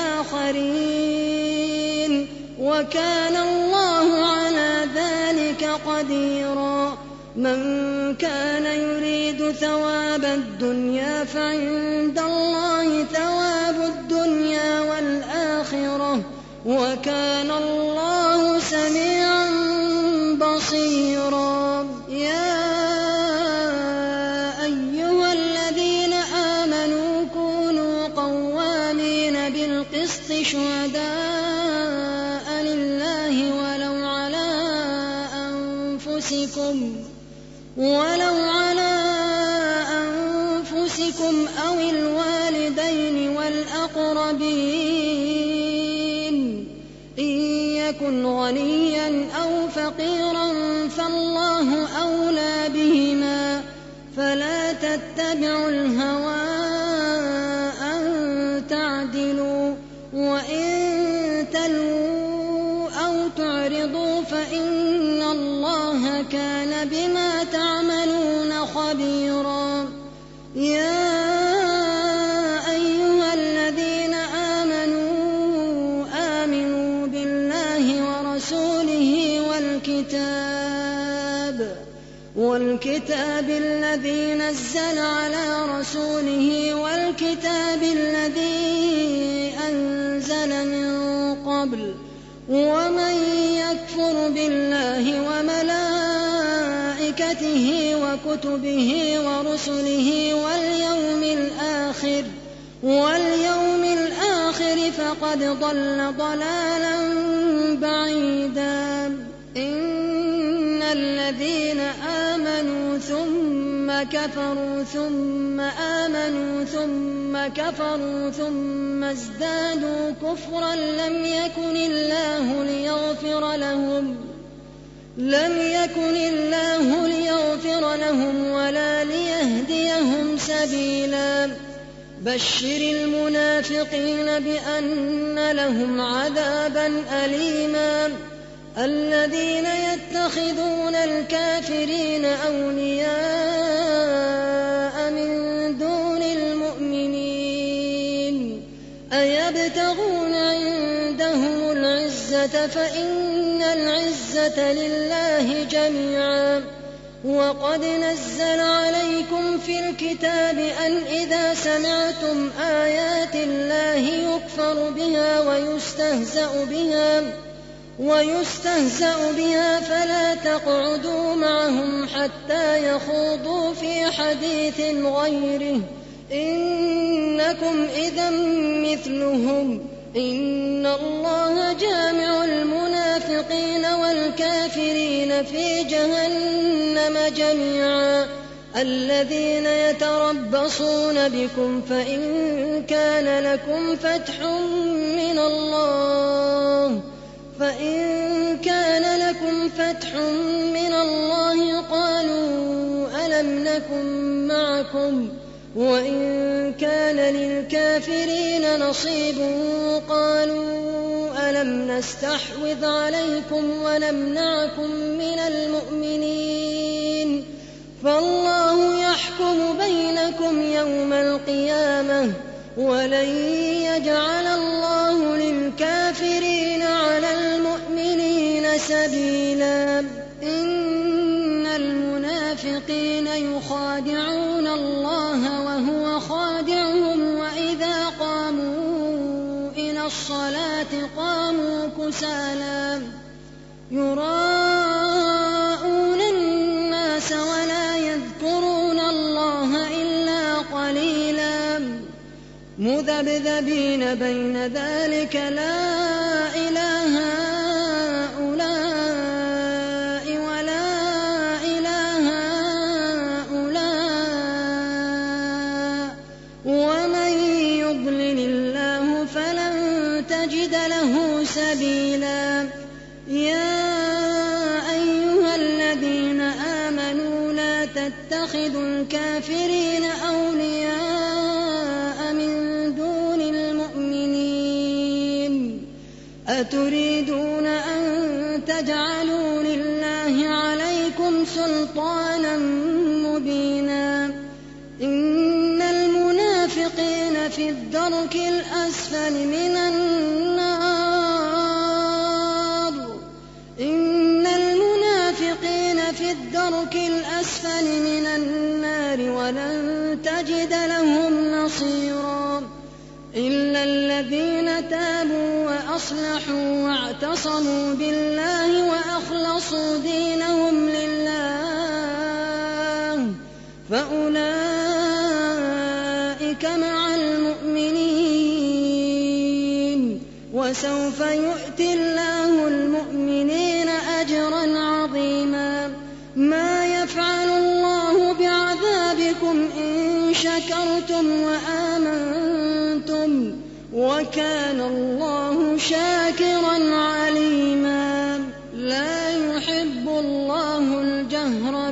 بآخرين وكان الله على ذلك قديرا. من كان يريد ثواب الدنيا فعند الله ثواب الدنيا والآخرة وكان الله سميعا بصيرا. يا أيها الذين آمنوا كونوا قوامين بالقسط شهداء لله ولو على أنفسكم ولو على أنفسكم أو الوالدين والأقربين إن يكن غنيا أو فقيرا فالله أولى بهما فلا تتبعوا الهوى أن تعدلوا وإن تلووا أو تعرضوا فإن الله كان بما تعملون خبيرا. يا أيها الذين آمنوا آمنوا بالله ورسوله والكتاب والكتاب الذي نزل على رسوله والكتاب الذي أنزل من قبل ومن يكفر بالله وملائكته وكتبه ورسله واليوم الآخر واليوم الآخر فقد ضل ضلالا بعيدا. إن الذين آمنوا ثم كفروا ثم آمنوا ثم كفروا ثم ازدادوا كفرا لم يكن الله ليغفر لهم لم يكن الله ليغفر لهم ولا ليهديهم سبيلا. بشر المنافقين بأن لهم عذابا أليما. الذين يتخذون الكافرين أولياء من دون المؤمنين أيبتغون عندهم العزة فإن العزة لله جميعا. وقد نزل عليكم في الكتاب أن إذا سمعتم آيات الله يكفر بها ويستهزأ بها ويستهزأ بها فلا تقعدوا معهم حتى يخوضوا في حديث غيره إنكم إذا مثلهم. إن الله جامع المنافقين والكافرين في جهنم جميعا. الذين يتربصون بكم فإن كان لكم فتح من الله فإن كان لكم فتح من الله قالوا ألم نكن معكم وإن كان للكافرين نصيب قالوا ألم نستحوذ عليكم ونمنعكم من المؤمنين فالله يحكم بينكم يوم القيامة ولن يجعل الله للكافرين على المؤمنين سبيلا. إن المنافقين يخادعون الله وهو خادعهم وإذا قاموا إلى الصلاة قاموا كسالى يراءون الناس الناس ولا يذكرون الله إلا قليلا مذبذبين بين ذلك لا إله هؤلاء ولا إله هؤلاء ومن يضلل الله فلن تجد له سبيلا. يا أيها الذين آمنوا لا تتخذوا الكافرين أولياء من دون المؤمنين أتريدون أن تجعلوا لله عليكم سلطانا مبينا. إن المنافقين في الدرك الأسفل من النار إن المنافقين في الدرك الأسفل من النار ولن تجد لهم نصيرا إلا الذين تابوا وأصلحوا واعتصموا بالله وأخلصوا دينهم لله فأولئك مع المؤمنين وسوف يؤتي الله المؤمنين أجرا عظيما. ما يفعل الله بعذابكم إن شكرتم وآمنتم وكان الله شاكرا عليما. لا يحب الله الجهر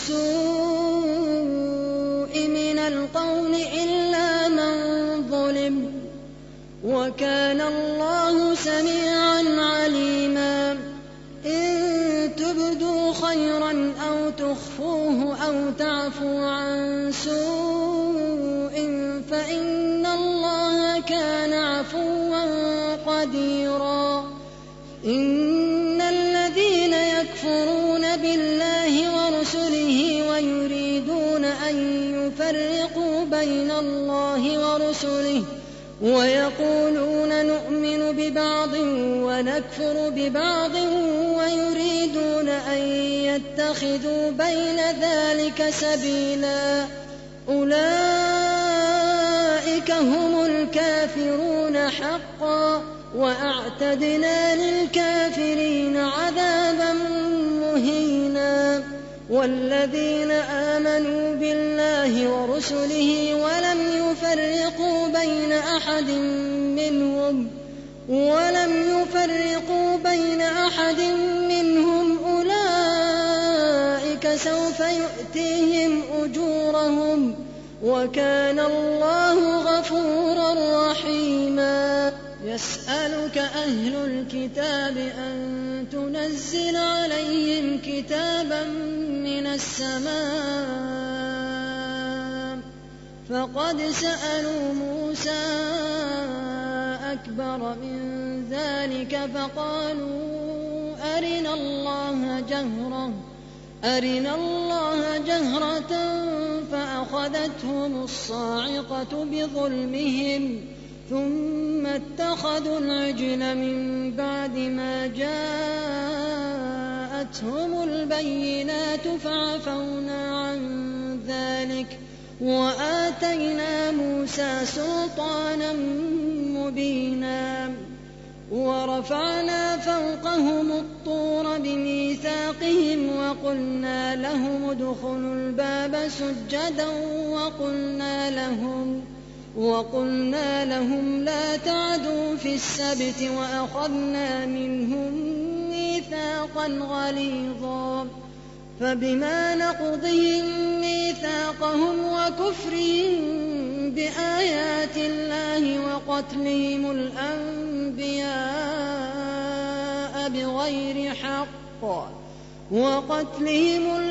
بالسوء من القول إلا من ظلم وكان الله سميعا عليما. إن تبدوا خيرا أو تخفوه أو تعفوا عن سوء فإن الله كان عفوا قديرا. إن الذين يكفرون بالله ورسله ويريدون أن يفرقوا بين الله ورسله ويقولون نؤمن ببعض ونكفر ببعض ويريدون أن يتخذوا بين ذلك سبيلا أولئك هم الكافرون حقا وأعتدنا للكافرين عذابا مهينا. والذين آمنوا بالله ورسله ولم يفرقوا بين أحد منهم ولم يفرقوا بين أحد منهم أولئك سوف يؤتيهم أجورهم وكان الله غفورا رحيما. يسألك أهل الكتاب أن تنزل عليهم كتابا من السماء فقد سألوا موسى أكبر من ذلك فقالوا أرنا الله جهرة أرنا الله جهرة فأخذتهم الصاعقة بظلمهم ثم اتخذوا العجل من بعد ما جاءتهم البينات فعفونا عن ذلك وآتينا موسى سلطانا مبينا. ورفعنا فوقهم الطور بميثاقهم وقلنا لهم ادخلوا الباب سجدا وقلنا لهم وقلنا لهم لا تعدوا في السبت وأخذنا منهم ميثاقا غليظا. فبما نقضهم ميثاقهم وكفرهم بآيات الله وقتلهم الأنبياء بغير حق وقتلهم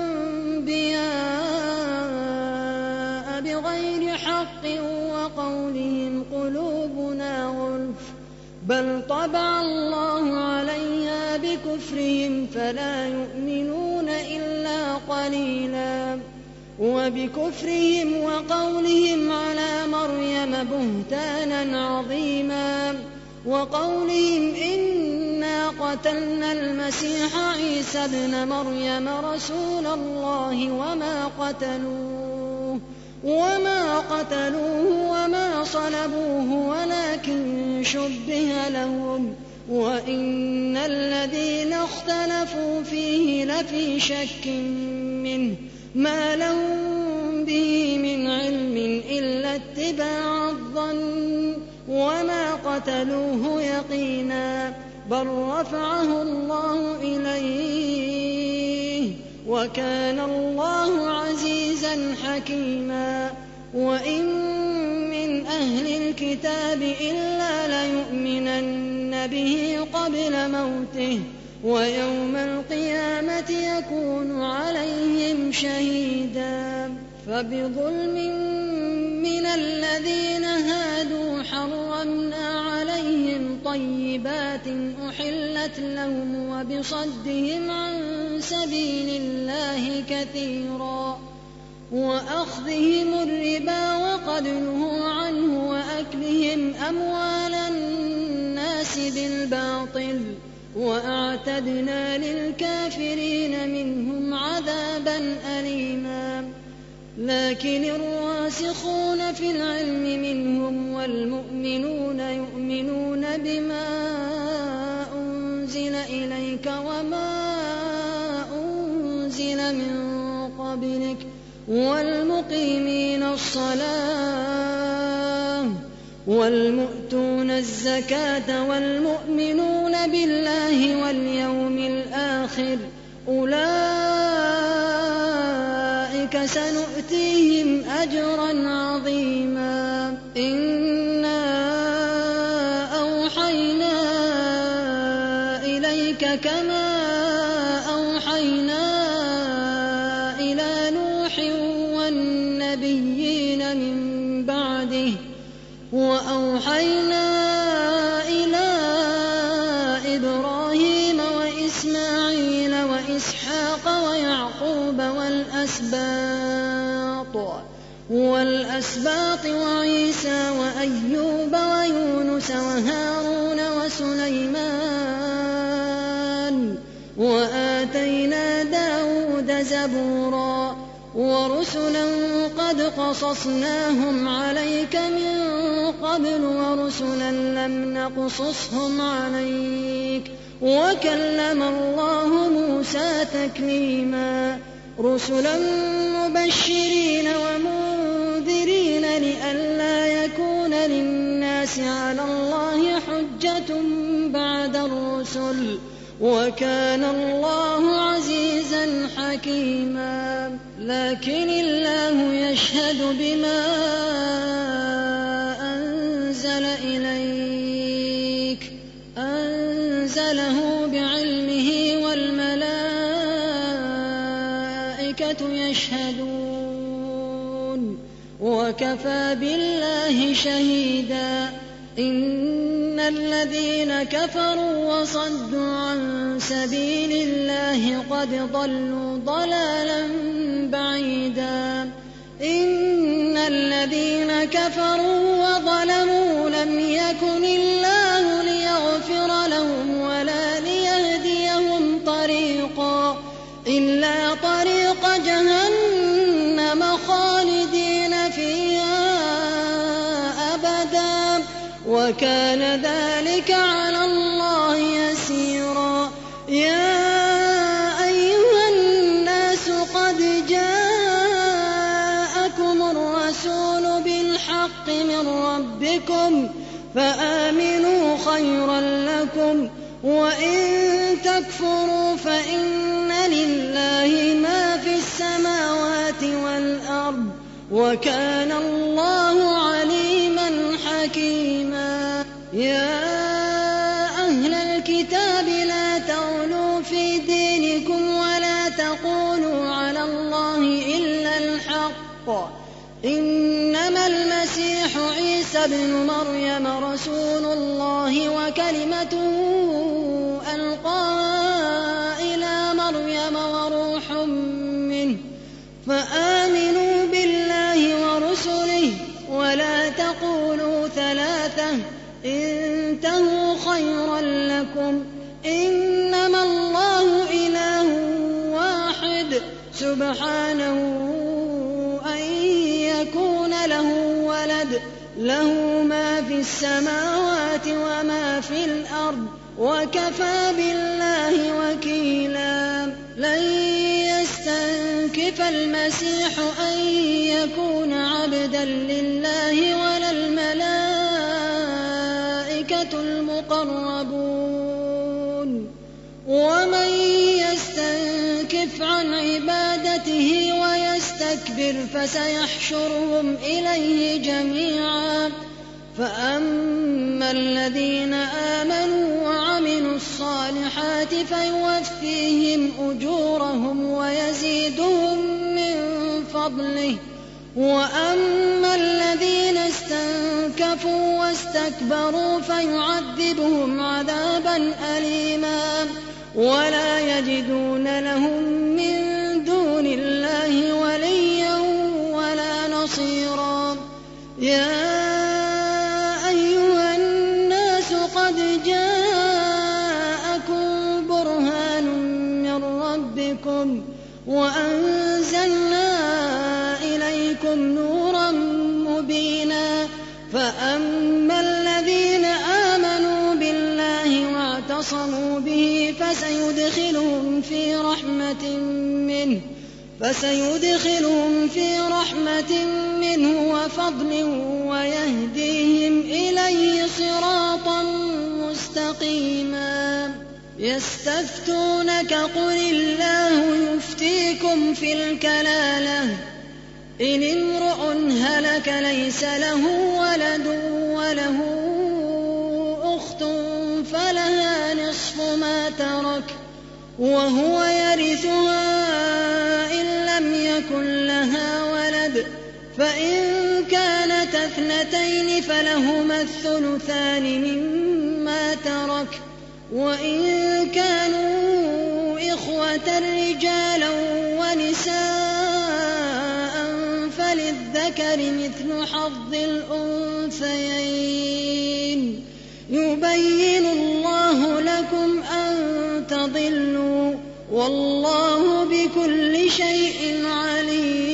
الأنبياء بغير حق وقولهم قلوبنا غلف بل طبع الله عليها بكفرهم فلا يؤمنون إلا قليلا. وبكفرهم وقولهم على مريم بهتانا عظيما وقولهم إنا قتلنا المسيح عيسى ابن مريم رسول الله وما قتلوه وما قتلوه وما صلبوه ولكن شبه لهم وإن الذين اختلفوا فيه لفي شك منه ما لهم به من علم إلا اتباع الظن وما قتلوه يقينا بل رفعه الله إليه وكان الله عزيزا حكيما وإن من أهل الكتاب إلا ليؤمنن به قبل موته ويوم القيامة يكون عليهم شهيدا فبظلم من الذين هادوا حرمنا عليهم طيبات أحلت لهم وبصدهم عن سبيل الله كثيرا وأخذهم الربا وقد نهوا عنه وأكلهم أموال الناس بالباطل وأعتدنا للكافرين منهم عذابا أليما لكن الراسخون في العلم منهم والمؤمنون يؤمنون بما أنزل إليك وما أنزل من قبلك والمقيمين الصلاة والمؤتون الزكاة والمؤمنون بالله واليوم الآخر أولئك سنؤتيهم أجرا عظيما إنا أوحينا إليك كما أوحينا إلى نوح والنبيين من بعده وأوحينا إلى إبراهيم وإسماعيل وإسحاق ويعقوب والأسباط والأسباط وعيسى وأيوب ويونس وهارون وسليمان وآتينا داود زبورا ورسلا قد قصصناهم عليك من قبل ورسلا لم نقصصهم عليك وكلم الله موسى تكليما رسلا مبشرين ومنذرين لئلا يكون للناس على الله حجة بعد الرسل وكان الله عزيزا حكيما لكن الله يشهد بما أنزل إليك أنزله بعلمه والملائكة يشهدون وكفى بالله شهيدا إن الذين كفروا وصدوا عن سبيل الله قد ضلوا ضلالا بعيدا إن الذين كفروا وظلموا لم يكن الله ليغفر لهم ولا ليهديهم طريقا إلا طريق جهنم خالدين فيها أبدا وكان ذلك على الله يسيرا يا أيها الناس قد جاءكم الرسول بالحق من ربكم فآمنوا خيرا لكم وإن تكفروا فإن لله ما في السماوات والأرض وكان الله عليما حكيما يا أهل الكتاب لا تغلوا في دينكم ولا تقولوا على الله إلا الحق إنما المسيح عيسى ابن مريم رسول الله وكلمته ألقاها إلى مريم وروح منه فآمنوا بالله ورسله ولا تقولوا ثلاثة انتهوا خيرا لكم إنما الله إله واحد سبحانه أن يكون له ولد له ما في السماوات وما في الأرض وكفى بالله وكيلا لن يستنكف المسيح أن يكون عبدا لله ولا الملائكة المقربون ومن يستنكف عن عبادته ويستكبر فسيحشرهم إليه جميعا فأما الذين آمنوا وعملوا الصالحات فيوفيهم أجورهم ويزيدهم من فضله وأما الذين استنكفوا واستكبروا فيعذبهم عذابا أليما ولا يجدون لهم من دون الله وليا ولا نصيرا يا أيها الناس قد جاءكم برهان من ربكم وأنزلنا إليكم نورا مبينا فأما الذين آمنوا بالله واعتصموا به فسيدخلهم في رحمة منه فسيدخلهم في رحمة منه وفضل ويهديهم إليه صراطا مستقيما يستفتونك قل الله يفتيكم في الكلالة إن امرؤ هلك ليس له ولد وله أخت فلها نصف ما ترك وهو يرثها إن لم يكن لها ولد فإن كانت اثنتين فلهما الثلثان مما ترك وإن كانوا إخوة رجالا ونساء فللذكر مثل حظ الأنثيين يبين الله لكم أن تضلوا والله بكل شيء عليم.